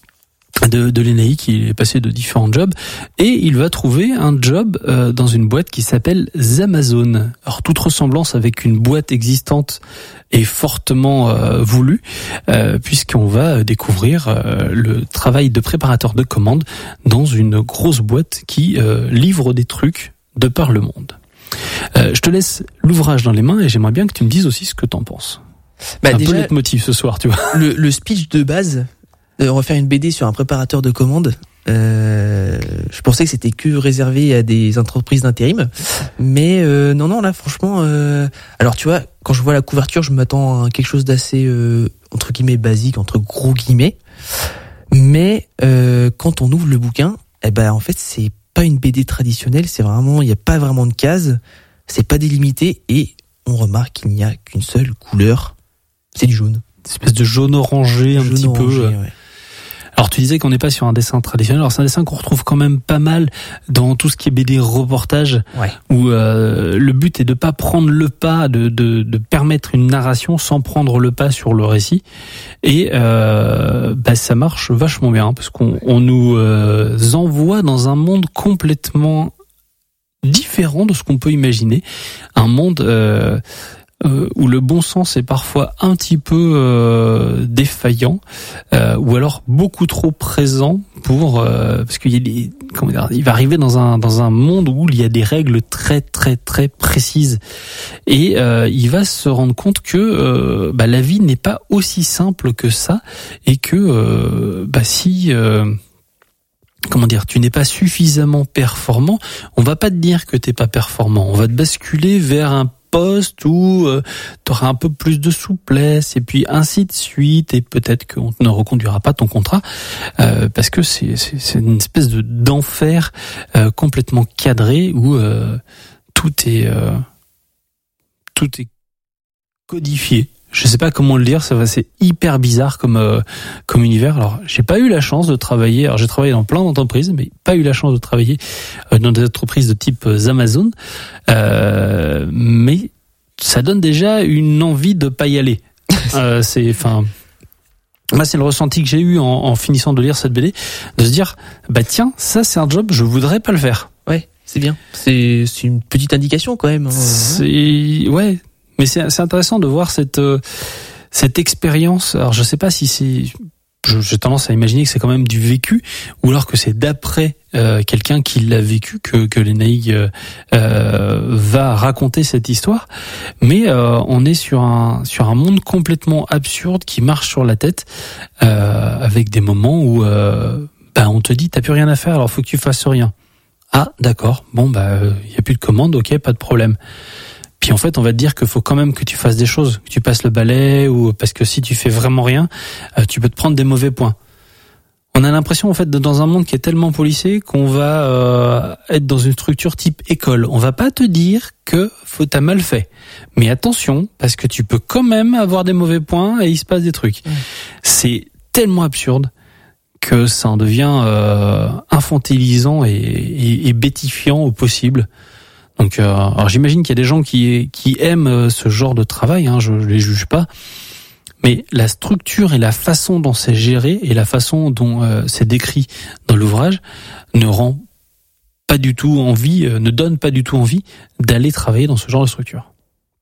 de Lénaïque, il est passé de différents jobs et il va trouver un job dans une boîte qui s'appelle Zamazone. Alors toute ressemblance avec une boîte existante est fortement voulue puisqu'on va découvrir le travail de préparateur de commandes dans une grosse boîte qui livre des trucs de par le monde. Je te laisse l'ouvrage dans les mains et j'aimerais bien que tu me dises aussi ce que t'en penses. Un déjà, peu leitmotiv ce soir, tu vois. Le speech de base, on va faire une BD sur un préparateur de commandes. Je pensais que c'était que réservé à des entreprises d'intérim, mais non, là franchement, alors tu vois, quand je vois la couverture, je m'attends à quelque chose d'assez entre guillemets basique, entre gros guillemets, mais quand on ouvre le bouquin, en fait c'est pas une BD traditionnelle, c'est vraiment, il y a pas vraiment de cases, c'est pas délimité et on remarque qu'il n'y a qu'une seule couleur, c'est du jaune. Une espèce de jaune orangé un petit peu. Ouais. Alors tu disais qu'on n'est pas sur un dessin traditionnel. Alors c'est un dessin qu'on retrouve quand même pas mal dans tout ce qui est BD reportage, où le but est de pas prendre le pas, de permettre une narration sans prendre le pas sur le récit. Et ça marche vachement bien parce qu'on nous envoie dans un monde complètement différent de ce qu'on peut imaginer, un monde où le bon sens est parfois un petit peu défaillant, ou alors beaucoup trop présent pour parce qu'il y a il va arriver dans un monde où il y a des règles très très très précises et il va se rendre compte que la vie n'est pas aussi simple que ça et que si tu n'es pas suffisamment performant, on va pas te dire que t'es pas performant, on va te basculer vers un poste où tu auras un peu plus de souplesse et puis ainsi de suite et peut-être qu'on ne reconduira pas ton contrat parce que c'est une espèce d'enfer complètement cadré où tout est codifié. Je sais pas comment le dire, c'est hyper bizarre comme univers. Alors, j'ai pas eu la chance de travailler. Alors, j'ai travaillé dans plein d'entreprises, mais pas eu la chance de travailler dans des entreprises de type Amazon. Mais ça donne déjà une envie de pas y aller. Moi, c'est le ressenti que j'ai eu en finissant de lire cette BD, de se dire, tiens, ça c'est un job, je voudrais pas le faire. Ouais, c'est bien. C'est une petite indication quand même. Ouais. Mais c'est intéressant de voir cette expérience. Alors je sais pas si c'est, j'ai tendance à imaginer que c'est quand même du vécu, ou alors que c'est d'après quelqu'un qui l'a vécu que Lénaïque va raconter cette histoire. Mais on est sur un monde complètement absurde qui marche sur la tête, avec des moments où on te dit t'as plus rien à faire, alors faut que tu fasses rien. Ah d'accord, bon y a plus de commande, ok, pas de problème. Puis en fait, on va te dire qu'il faut quand même que tu fasses des choses, que tu passes le balai, ou parce que si tu fais vraiment rien, tu peux te prendre des mauvais points. On a l'impression en fait d'être dans un monde qui est tellement policé qu'on va être dans une structure type école. On va pas te dire que t'as mal fait, mais attention parce que tu peux quand même avoir des mauvais points et il se passe des trucs. C'est tellement absurde que ça en devient infantilisant et bêtifiant au possible. Donc, alors j'imagine qu'il y a des gens qui aiment ce genre de travail, je les juge pas, mais la structure et la façon dont c'est géré et la façon dont c'est décrit dans l'ouvrage ne rend pas du tout envie, ne donne pas du tout envie d'aller travailler dans ce genre de structure.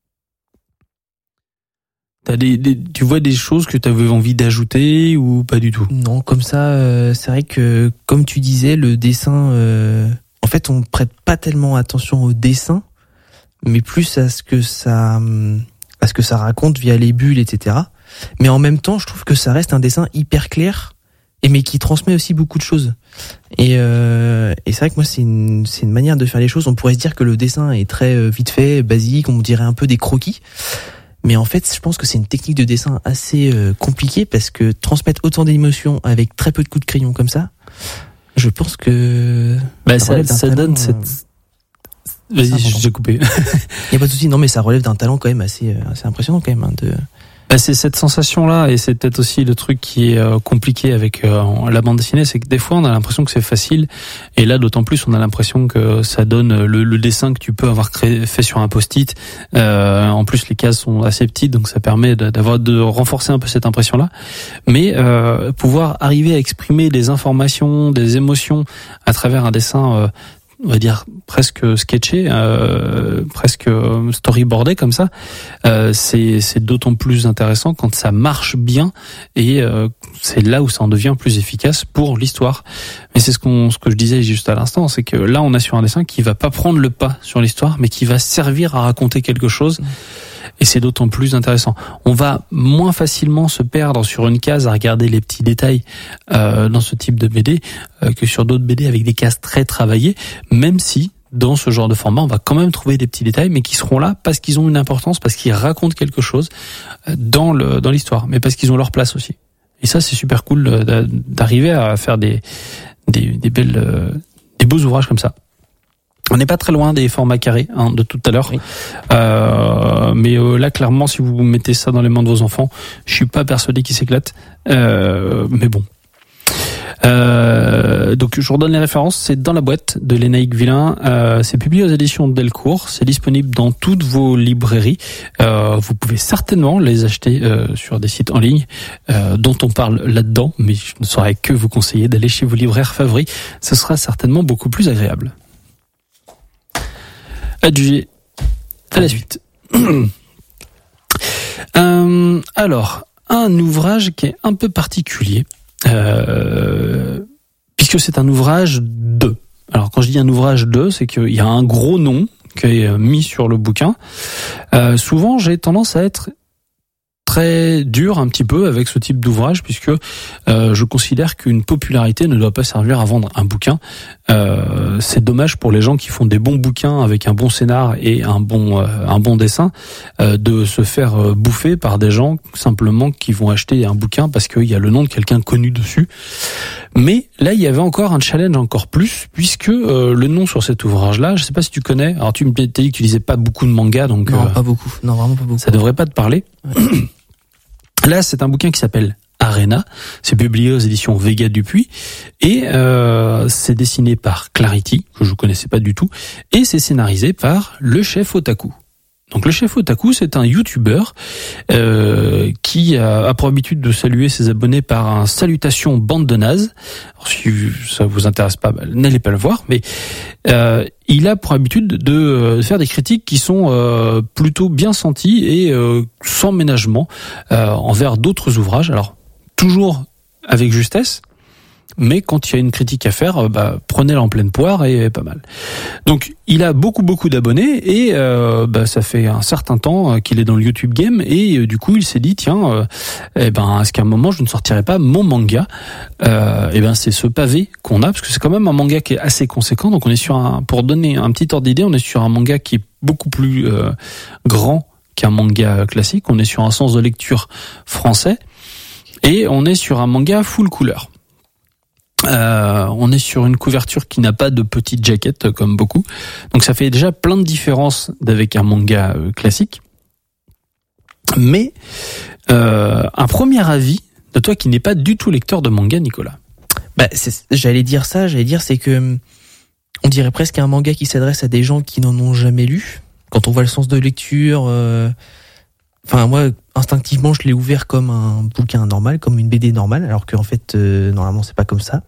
Tu vois des choses que tu avais envie d'ajouter ou pas du tout? Non, comme ça, c'est vrai que comme tu disais, le dessin. En fait, on prête pas tellement attention au dessin, mais plus à ce que ça à ce que ça raconte via les bulles, etc. Mais en même temps, je trouve que ça reste un dessin hyper clair, mais qui transmet aussi beaucoup de choses. Et c'est vrai que moi, c'est une manière de faire les choses. On pourrait se dire que le dessin est très vite fait, basique, on dirait un peu des croquis. Mais en fait, je pense que c'est une technique de dessin assez compliquée, parce que transmettre autant d'émotions avec très peu de coups de crayon comme ça, je pense que ça donne cette... Vas-y, j'ai coupé. Il y a pas de souci. Non, mais ça relève d'un talent quand même assez impressionnant quand même. C'est cette sensation-là, et c'est peut-être aussi le truc qui est compliqué avec la bande dessinée, c'est que des fois on a l'impression que c'est facile, et là d'autant plus on a l'impression que ça donne le dessin que tu peux avoir fait sur un post-it. En plus les cases sont assez petites, donc ça permet de renforcer un peu cette impression-là. Mais pouvoir arriver à exprimer des informations, des émotions à travers un dessin, on va dire presque sketché, presque storyboardé comme ça, c'est d'autant plus intéressant quand ça marche bien, et c'est là où ça en devient plus efficace pour l'histoire. Mais c'est ce que je disais juste à l'instant, c'est que là on a sur un dessin qui va pas prendre le pas sur l'histoire, mais qui va servir à raconter quelque chose. Et c'est d'autant plus intéressant. On va moins facilement se perdre sur une case à regarder les petits détails dans ce type de BD que sur d'autres BD avec des cases très travaillées, même si dans ce genre de format on va quand même trouver des petits détails, mais qui seront là parce qu'ils ont une importance, parce qu'ils racontent quelque chose dans l'histoire, mais parce qu'ils ont leur place aussi. Et ça c'est super cool d'arriver à faire des beaux ouvrages comme ça. On n'est pas très loin des formats carrés de tout à l'heure, oui. Mais là clairement, si vous mettez ça dans les mains de vos enfants, je suis pas persuadé qu'ils s'éclatent. Mais bon. Donc je vous redonne les références. C'est dans la boîte de Lénaïque Villain. C'est publié aux éditions Delcourt. C'est disponible dans toutes vos librairies. Vous pouvez certainement les acheter sur des sites en ligne dont on parle là-dedans, mais je ne saurais que vous conseiller d'aller chez vos libraires favoris. Ce sera certainement beaucoup plus agréable. Adjugé à la suite. Alors, un ouvrage qui est un peu particulier, puisque c'est un ouvrage 2. Alors, quand je dis un ouvrage 2, c'est qu'il y a un gros nom qui est mis sur le bouquin. Souvent, j'ai tendance à être très dur un petit peu avec ce type d'ouvrage, puisque je considère qu'une popularité ne doit pas servir à vendre un bouquin. C'est dommage pour les gens qui font des bons bouquins avec un bon scénar et un bon dessin, de se faire bouffer par des gens simplement qui vont acheter un bouquin parce qu'il y a le nom de quelqu'un connu dessus. Mais là, il y avait encore un challenge encore plus, puisque le nom sur cet ouvrage-là, je sais pas si tu connais. Alors tu m'as dit que tu lisais pas beaucoup de mangas, donc non, pas beaucoup. Non, vraiment pas beaucoup. Ça devrait pas te parler. Ouais. Là, c'est un bouquin qui s'appelle Arena. C'est publié aux éditions Vega Dupuis, et c'est dessiné par Clarity, que je connaissais pas du tout, et c'est scénarisé par le chef Otaku. Donc le chef Otaku, c'est un youtubeur qui a pour habitude de saluer ses abonnés par un salutation bande de nazes. Alors, si ça vous intéresse pas, n'allez pas le voir, mais il a pour habitude de faire des critiques qui sont plutôt bien senties et sans ménagement envers d'autres ouvrages. Alors toujours avec justesse, mais quand il y a une critique à faire, prenez-la en pleine poire et pas mal. Donc il a beaucoup d'abonnés, et ça fait un certain temps qu'il est dans le YouTube game, et du coup il s'est dit tiens, est-ce qu'à un moment je ne sortirai pas mon manga? C'est ce pavé qu'on a, parce que c'est quand même un manga qui est assez conséquent. Donc on est sur pour donner un petit ordre d'idée, on est sur un manga qui est beaucoup plus grand qu'un manga classique. On est sur un sens de lecture français, et on est sur un manga full couleur. On est sur une couverture qui n'a pas de petite jaquette comme beaucoup, donc ça fait déjà plein de différences d'avec un manga classique. Mais un premier avis de toi qui n'est pas du tout lecteur de manga, Nicolas. J'allais dire c'est que on dirait presque un manga qui s'adresse à des gens qui n'en ont jamais lu. Quand on voit le sens de lecture, moi instinctivement je l'ai ouvert comme un bouquin normal, comme une BD normale, alors qu'en fait normalement c'est pas comme ça.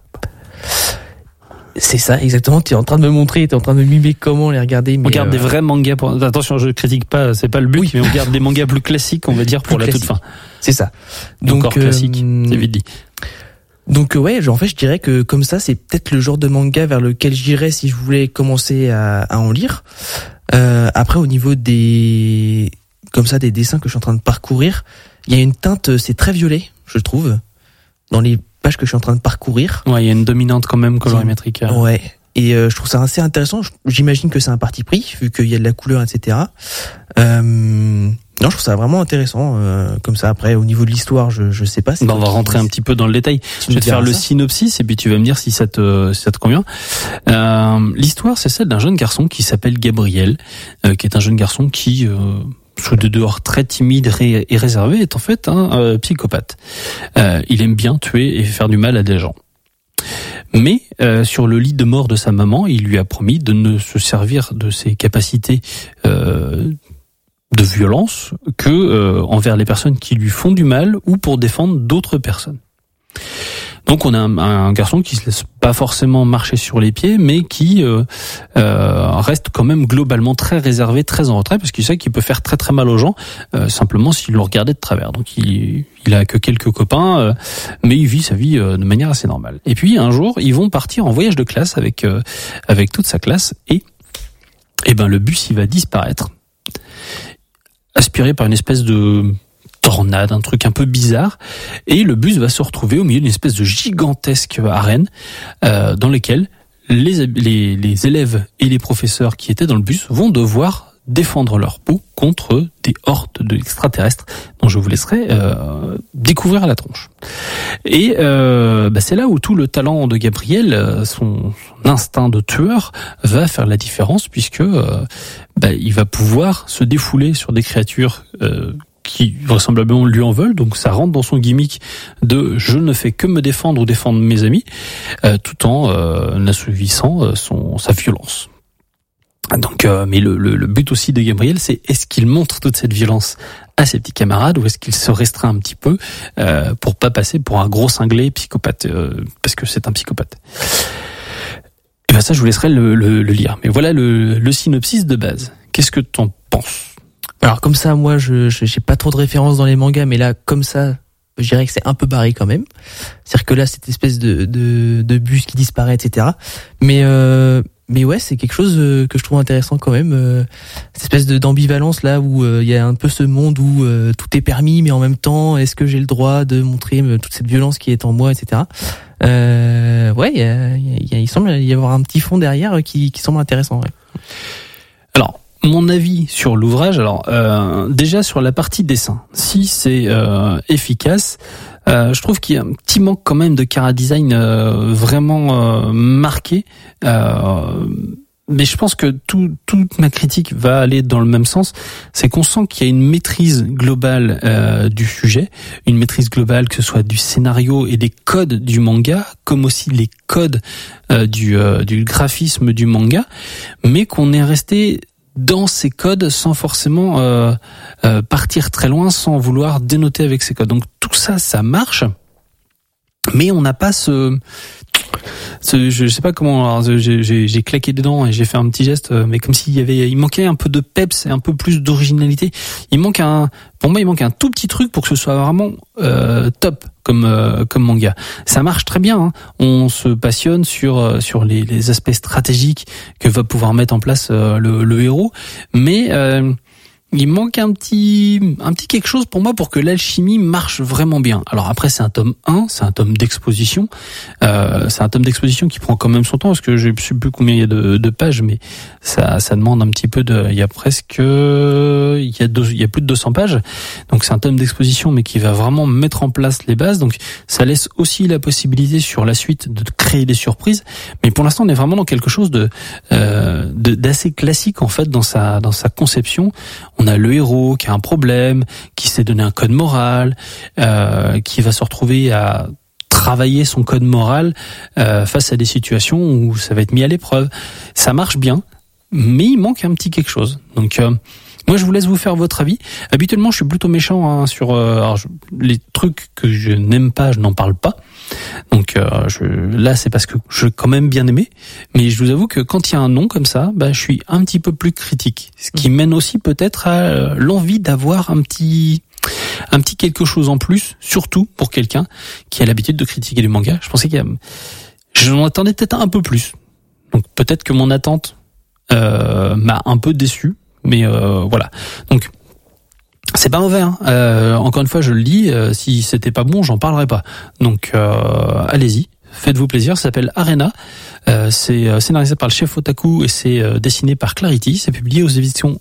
C'est ça, exactement. T'es en train de me montrer, t'es en train de mimer comment les regarder. Mais on garde des vrais mangas. Attention, je critique pas, c'est pas le but, oui. Mais on garde des mangas plus classiques, on va dire, pour la toute fin. C'est ça. Donc encore classique, c'est vite dit. Donc en fait, je dirais que comme ça, c'est peut-être le genre de manga vers lequel j'irais si je voulais commencer à en lire. Après, au niveau des comme ça des dessins que je suis en train de parcourir. Il y a une teinte, c'est très violet, je trouve, dans les pages que je suis en train de parcourir. Ouais, il y a une dominante quand même colorimétrique. Ouais. Et je trouve ça assez intéressant. J'imagine que c'est un parti pris, vu qu'il y a de la couleur, etc. Non, je trouve ça vraiment intéressant. Comme ça, après, au niveau de l'histoire, je sais pas. On va rentrer un petit peu dans le détail. Je vais te faire le synopsis et puis tu vas me dire si ça te convient. L'histoire, c'est celle d'un jeune garçon qui s'appelle Gabriel, qui est un jeune garçon qui, sous de dehors très timide et réservé, est en fait un psychopathe. Il aime bien tuer et faire du mal à des gens. Mais sur le lit de mort de sa maman, il lui a promis de ne se servir de ses capacités de violence que envers les personnes qui lui font du mal ou pour défendre d'autres personnes. Donc on a un garçon qui se laisse pas forcément marcher sur les pieds, mais qui reste quand même globalement très réservé, très en retrait, parce qu'il sait qu'il peut faire très très mal aux gens, simplement s'il le regardait de travers. Donc il a que quelques copains, mais il vit sa vie de manière assez normale. Et puis un jour, ils vont partir en voyage de classe avec toute sa classe, et ben le bus il va disparaître, aspiré par une espèce de tornade, un truc un peu bizarre, et le bus va se retrouver au milieu d'une espèce de gigantesque arène dans laquelle les élèves et les professeurs qui étaient dans le bus vont devoir défendre leur peau contre des hordes d'extraterrestres dont je vous laisserai découvrir à la tronche. Et c'est là où tout le talent de Gabriel, son instinct de tueur, va faire la différence, puisque il va pouvoir se défouler sur des créatures qui vraisemblablement lui en veulent, donc ça rentre dans son gimmick de je ne fais que me défendre ou défendre mes amis, tout en assouvissant sa violence. Donc, mais le but aussi de Gabriel, c'est est-ce qu'il montre toute cette violence à ses petits camarades, ou est-ce qu'il se restreint un petit peu pour pas passer pour un gros cinglé psychopathe, parce que c'est un psychopathe. Et ça, je vous laisserai le lire. Mais voilà le synopsis de base. Qu'est-ce que t'en penses? Alors comme ça, moi, je j'ai pas trop de références dans les mangas, mais là, comme ça, je dirais que c'est un peu barré quand même. C'est-à-dire que là, cette espèce de bus qui disparaît, etc. Mais ouais, c'est quelque chose que je trouve intéressant quand même. Cette espèce d'ambivalence là où il y a un peu ce monde où tout est permis, mais en même temps, est-ce que j'ai le droit de montrer toute cette violence qui est en moi, etc. Ouais, il semble y avoir un petit fond derrière qui semble intéressant. Ouais. Alors, mon avis sur l'ouvrage, déjà sur la partie dessin, si c'est efficace, je trouve qu'il y a un petit manque quand même de chara-design vraiment marqué, mais je pense que toute ma critique va aller dans le même sens. C'est qu'on sent qu'il y a une maîtrise globale du sujet, une maîtrise globale que ce soit du scénario et des codes du manga, comme aussi les codes du graphisme du manga, mais qu'on est resté dans ces codes sans forcément partir très loin, sans vouloir dénoter avec ces codes. Donc tout ça, ça marche, mais on n'a pas je sais pas comment. Alors, j'ai claqué des dents et j'ai fait un petit geste, mais comme il manquait un peu de peps et un peu plus d'originalité. Pour moi, il manque un tout petit truc pour que ce soit vraiment top comme manga. Ça marche très bien, hein. On se passionne sur les aspects stratégiques que va pouvoir mettre en place le héros, mais il manque un petit quelque chose pour moi pour que l'alchimie marche vraiment bien. Alors après, c'est un tome 1, c'est un tome d'exposition. C'est un tome d'exposition qui prend quand même son temps, parce que je ne sais plus combien il y a de pages, mais ça demande un petit peu il y a plus de 200 pages. Donc c'est un tome d'exposition, mais qui va vraiment mettre en place les bases. Donc ça laisse aussi la possibilité sur la suite de créer des surprises. Mais pour l'instant, on est vraiment dans quelque chose d'assez classique, en fait, dans sa conception. On a le héros qui a un problème, qui s'est donné un code moral, qui va se retrouver à travailler son code moral face à des situations où ça va être mis à l'épreuve. Ça marche bien, mais il manque un petit quelque chose. Donc moi, je vous laisse vous faire votre avis. Habituellement, je suis plutôt méchant sur les trucs que je n'aime pas, je n'en parle pas. Donc là, c'est parce que je quand même bien aimé. Mais je vous avoue que quand il y a un nom comme ça, je suis un petit peu plus critique. Ce qui mène aussi peut-être à l'envie d'avoir un petit quelque chose en plus, surtout pour quelqu'un qui a l'habitude de critiquer du manga. Je pensais j'en attendais peut-être un peu plus. Donc peut-être que mon attente m'a un peu déçu. Mais voilà. Donc C'est pas mauvais, hein. Encore une fois, je le dis, si c'était pas bon, j'en parlerai pas. Donc, allez-y, faites-vous plaisir. Ça s'appelle Arena. C'est scénarisé par le chef Otaku et c'est dessiné par Clarity. C'est publié aux éditions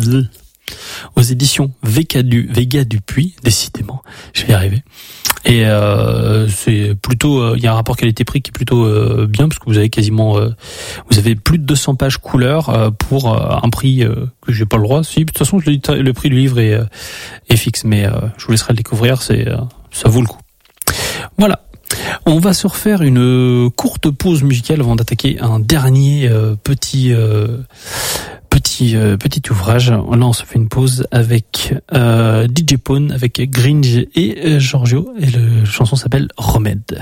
Vega Dupuis. Décidément, je vais y arriver. Et c'est plutôt, il y a un rapport qualité-prix qui est plutôt bien parce que vous avez quasiment, vous avez plus de 200 pages couleurs pour un prix que j'ai pas le droit. Si, de toute façon, le prix du livre est fixe, mais je vous laisserai le découvrir. Ça vaut le coup. Voilà. On va se refaire une courte pause musicale avant d'attaquer un dernier petit ouvrage. Là, on se fait une pause avec DJ Pone, avec Gringe et Giorgio, et la chanson s'appelle Remède.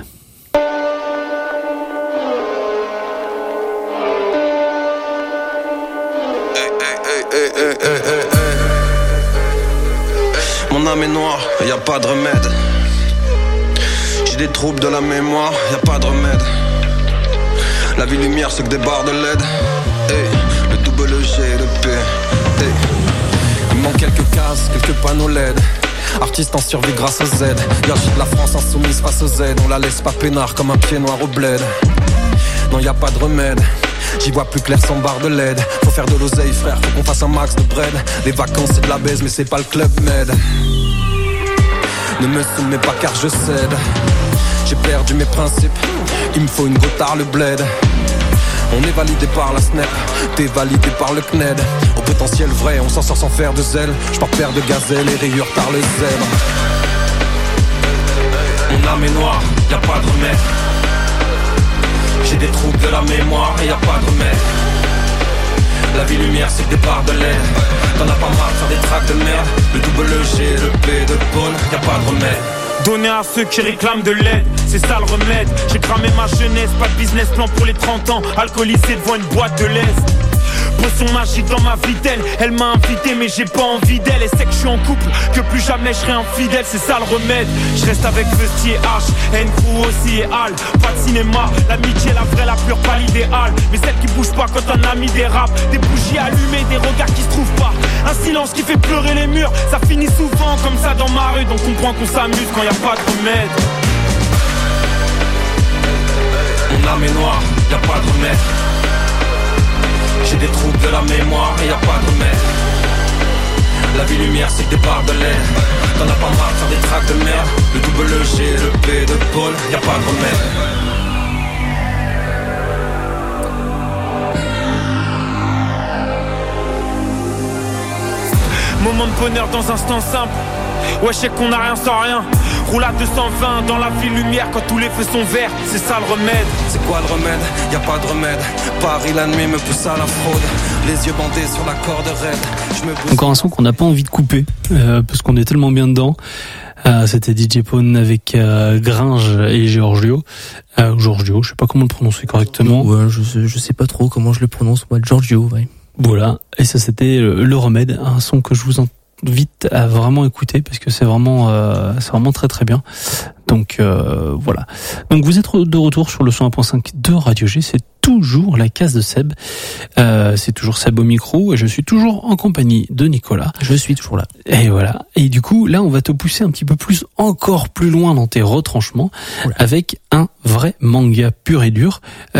Mon âme est noire, y a pas de remède. J'ai des troubles de la mémoire, y a pas de remède. La vie lumière, c'est que des barres de LED. Hey. Le G, le P, hey. Il manque quelques cases, quelques panneaux LED. Artiste en survie grâce au Z. J'agite la France insoumise face au Z. On la laisse pas peinard comme un pied noir au bled. Non, y a pas de remède. J'y vois plus clair sans barre de LED. Faut faire de l'oseille, frère, faut qu'on fasse un max de bread. Les vacances c'est de la baise, mais c'est pas le club med. Ne me soumets pas car je cède. J'ai perdu mes principes. Il me faut une gotard, le bled. On est validé par la SNEP, t'es validé par le CNED. Au potentiel vrai, on s'en sort sans faire de zèle. J'pars père de gazelle et rayures par le zèbre. Mon âme est noire, y'a pas de remède. J'ai des troubles de la mémoire et y'a pas de remède. La vie lumière c'est des barres de LED. T'en as pas marre de faire des tracks de merde. Le double G, le P de Paul, y'a pas de remède. Donner à ceux qui réclament de l'aide, c'est ça le remède. J'ai cramé ma jeunesse, pas de business plan pour les 30 ans. Alcoolisé devant une boîte de lait. Potion magique dans ma vitelle. Elle m'a invité mais j'ai pas envie d'elle. Elle sait que je suis en couple, que plus jamais je serai infidèle. C'est ça le remède. Je reste avec Fusty et H, N-Crew aussi et Al. Pas de cinéma, l'amitié la vraie, la pure, pas l'idéal. Mais celle qui bouge pas quand un ami dérape. Des bougies allumées, des regards qui se trouvent pas. Un silence qui fait pleurer les murs. Ça finit souvent comme ça dans ma rue. Donc comprends qu'on s'amuse quand y a pas de remède. Mon âme est noire, y a pas de remède. J'ai des troubles de la mémoire et y'a pas de remède. La vie lumière c'est des barres de LED. T'en as pas marre de faire des tracks de merde. Le double G, le P de Paul, y'a pas de remède. Moment de bonheur dans un instant simple. Ouais, je sais qu'on a rien sans rien. Roule à 220 dans la ville lumière quand tous les feux sont verts. C'est ça le remède. C'est quoi le remède? Y a pas de remède. Paris la nuit me pousse à la fraude. Les yeux bandés sur la corde raide. Encore un son qu'on n'a pas envie de couper parce qu'on est tellement bien dedans. C'était DJ Pone avec Gringe et Giorgio. Giorgio, je sais pas comment le prononcer correctement. Ouais, je sais pas trop comment je le prononce, moi, Giorgio, ouais. Voilà, et ça c'était le remède, un son que je vous invite à vraiment écouter parce que c'est vraiment très très bien. Donc voilà. Donc vous êtes de retour sur le 101.5 de Radio G, c'est toujours la case de Seb. C'est toujours Seb au micro et je suis toujours en compagnie de Nicolas. Je suis toujours là. Et voilà. Et du coup, là on va te pousser un petit peu plus, encore plus loin dans tes retranchements. Oula. Avec un vrai manga pur et dur.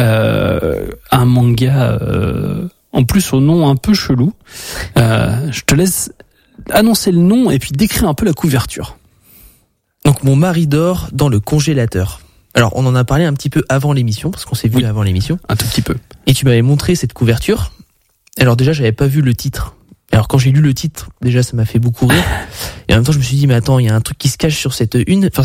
Un manga en plus au nom un peu chelou. Je te laisse annoncer le nom et puis décrire un peu la couverture. Donc mon mari dort dans le congélateur. Alors on en a parlé un petit peu avant l'émission parce qu'on s'est vu avant l'émission. Un tout petit peu. Et tu m'avais montré cette couverture. Alors déjà j'avais pas vu le titre. Alors quand j'ai lu le titre, déjà ça m'a fait beaucoup rire. Et en même temps je me suis dit mais attends, il y a un truc qui se cache sur cette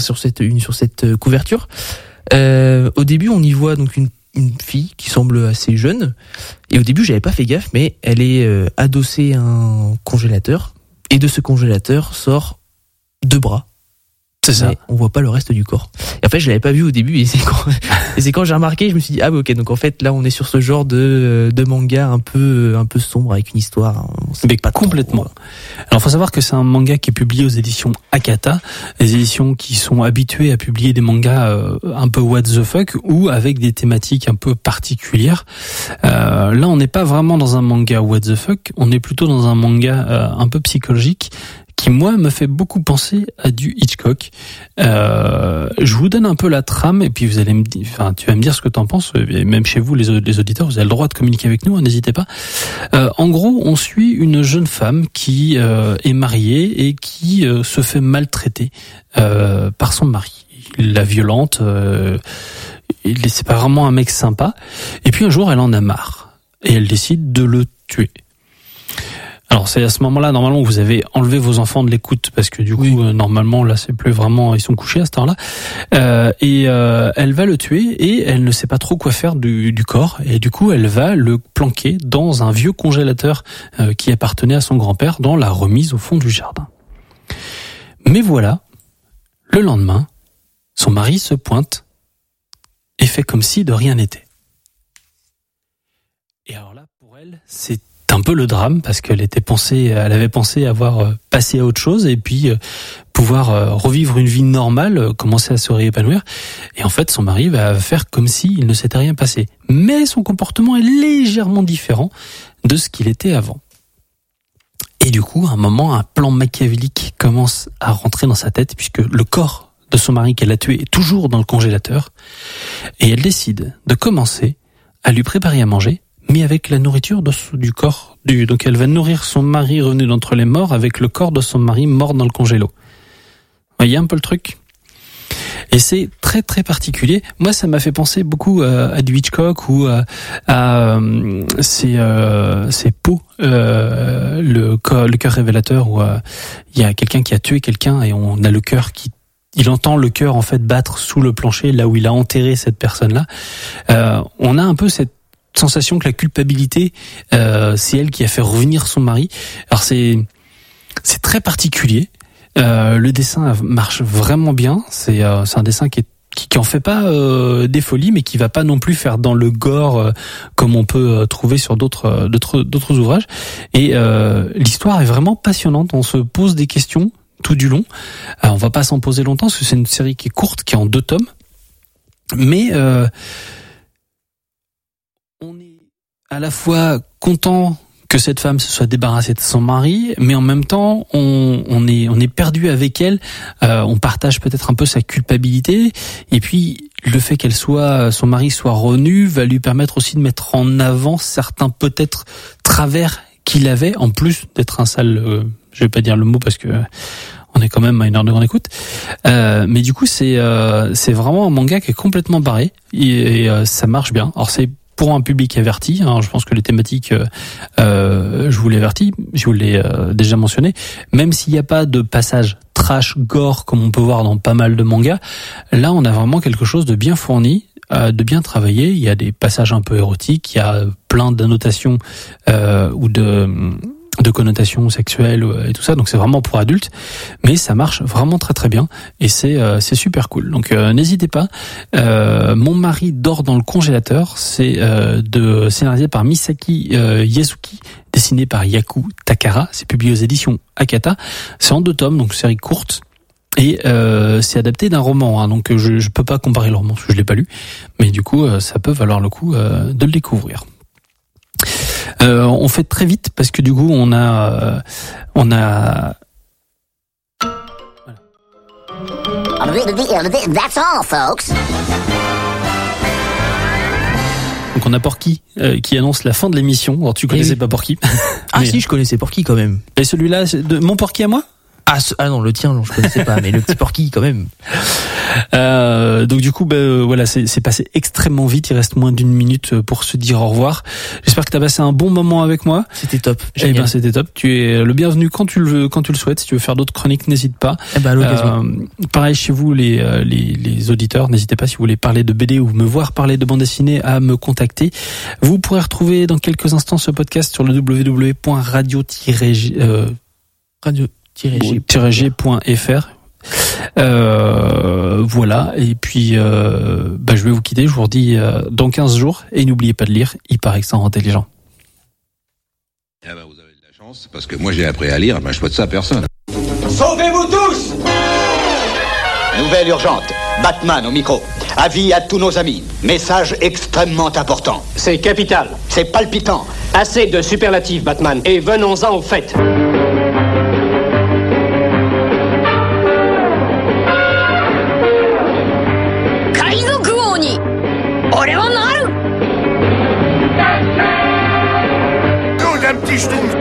couverture. Au début on y voit donc une fille qui semble assez jeune. Et au début j'avais pas fait gaffe, mais elle est adossée à un congélateur. Et de ce congélateur sort 2 bras. C'est ça. Mais on voit pas le reste du corps. Et en fait, je l'avais pas vu au début, et c'est quand j'ai remarqué, je me suis dit, ah, bah, ok, donc en fait, là, on est sur ce genre de manga un peu sombre avec une histoire. Mais pas complètement. Trop. Alors, faut savoir que c'est un manga qui est publié aux éditions Akata, les éditions qui sont habituées à publier des mangas un peu what the fuck ou avec des thématiques un peu particulières. Là, on n'est pas vraiment dans un manga what the fuck, on est plutôt dans un manga un peu psychologique qui moi me fait beaucoup penser à du Hitchcock. Je vous donne un peu la trame et puis vous allez tu vas me dire ce que t'en penses. Et même chez vous, les auditeurs, vous avez le droit de communiquer avec nous, n'hésitez pas. En gros, on suit une jeune femme qui est mariée et qui se fait maltraiter par son mari. Il la violente. C'est pas vraiment un mec sympa. Et puis un jour, elle en a marre et elle décide de le tuer. Alors c'est à ce moment-là normalement vous avez enlevé vos enfants de l'écoute parce que du coup normalement là c'est plus vraiment, ils sont couchés à ce temps-là, et elle va le tuer et elle ne sait pas trop quoi faire du corps et du coup elle va le planquer dans un vieux congélateur qui appartenait à son grand-père dans la remise au fond du jardin. Mais voilà, le lendemain, son mari se pointe et fait comme si de rien n'était. Et alors là pour elle c'est un peu le drame parce qu'elle avait pensé avoir passé à autre chose et puis pouvoir revivre une vie normale, commencer à se réépanouir. Et en fait, son mari va faire comme s'il ne s'était rien passé. Mais son comportement est légèrement différent de ce qu'il était avant. Et du coup, à un moment, un plan machiavélique commence à rentrer dans sa tête puisque le corps de son mari qu'elle a tué est toujours dans le congélateur. Et elle décide de commencer à lui préparer à manger, mais avec la nourriture du corps. Donc elle va nourrir son mari revenu d'entre les morts avec le corps de son mari mort dans le congélo. Vous voyez un peu le truc ? Et c'est très très particulier. Moi, ça m'a fait penser beaucoup à du Hitchcock ou à ces Poe, le cœur révélateur, où il y a quelqu'un qui a tué quelqu'un et on a le cœur il entend le cœur en fait battre sous le plancher là où il a enterré cette personne-là. On a un peu cette sensation que la culpabilité, c'est elle qui a fait revenir son mari. Alors c'est très particulier. Le dessin marche vraiment bien. C'est un dessin qui en fait pas des folies, mais qui va pas non plus faire dans le gore comme on peut trouver sur d'autres ouvrages. Et l'histoire est vraiment passionnante. On se pose des questions tout du long. On va pas s'en poser longtemps parce que c'est une série qui est courte, qui est en 2 tomes. Mais on est à la fois content que cette femme se soit débarrassée de son mari, mais en même temps, on est perdu avec elle. On partage peut-être un peu sa culpabilité, et puis le fait son mari soit revenu, va lui permettre aussi de mettre en avant certains peut-être travers qu'il avait, en plus d'être un sale. Je vais pas dire le mot parce que on est quand même à 1 heure de grande écoute. Mais du coup, c'est vraiment un manga qui est complètement barré et ça marche bien. Alors c'est pour un public averti, hein, je pense que les thématiques, je vous l'ai déjà mentionné, même s'il n'y a pas de passage trash, gore, comme on peut voir dans pas mal de mangas, là on a vraiment quelque chose de bien fourni, de bien travaillé. Il y a des passages un peu érotiques, il y a plein d'annotations ou de connotations sexuelles et tout ça, donc c'est vraiment pour adultes, mais ça marche vraiment très très bien et c'est super cool. Donc n'hésitez pas. Mon mari dort dans le congélateur, c'est scénarisé par Misaki Yasuki, dessiné par Yaku Takara, c'est publié aux éditions Akata, c'est en 2 tomes, donc série courte. Et c'est adapté d'un roman, hein, donc je peux pas comparer le roman parce que je l'ai pas lu, mais du coup ça peut valoir le coup de le découvrir. On fait très vite parce que du coup on a That's all, folks. Donc on a Porky qui annonce la fin de l'émission. Alors tu connaissais pas Porky? Ah si, je connaissais Porky quand même. Et celui-là, de mon Porky à moi? Ah non, le tien, non, je connaissais pas, mais le petit Porky quand même. Donc du coup, voilà, c'est passé extrêmement vite. Il reste moins d'1 minute pour se dire au revoir. J'espère que t'as passé un bon moment avec moi. C'était top. Eh ben, c'était top. Tu es le bienvenu quand tu le souhaites. Si tu veux faire d'autres chroniques, n'hésite pas. Eh ben, à l'occasion. Pareil chez vous, les auditeurs, n'hésitez pas si vous voulez parler de BD ou me voir parler de bande dessinée à me contacter. Vous pourrez retrouver dans quelques instants ce podcast sur le radio-g.fr. Voilà, et puis je vais vous quitter, je vous redis dans 15 jours, et n'oubliez pas de lire, il paraît que ça rend intelligent. Ah bah vous avez de la chance, parce que moi j'ai appris à lire, je souhaite ça à personne. Sauvez-vous tous! Nouvelle urgente, Batman au micro. Avis à tous nos amis, message extrêmement important. C'est capital. C'est palpitant. Assez de superlatifs, Batman, et venons-en au fait. petit schtroumpf.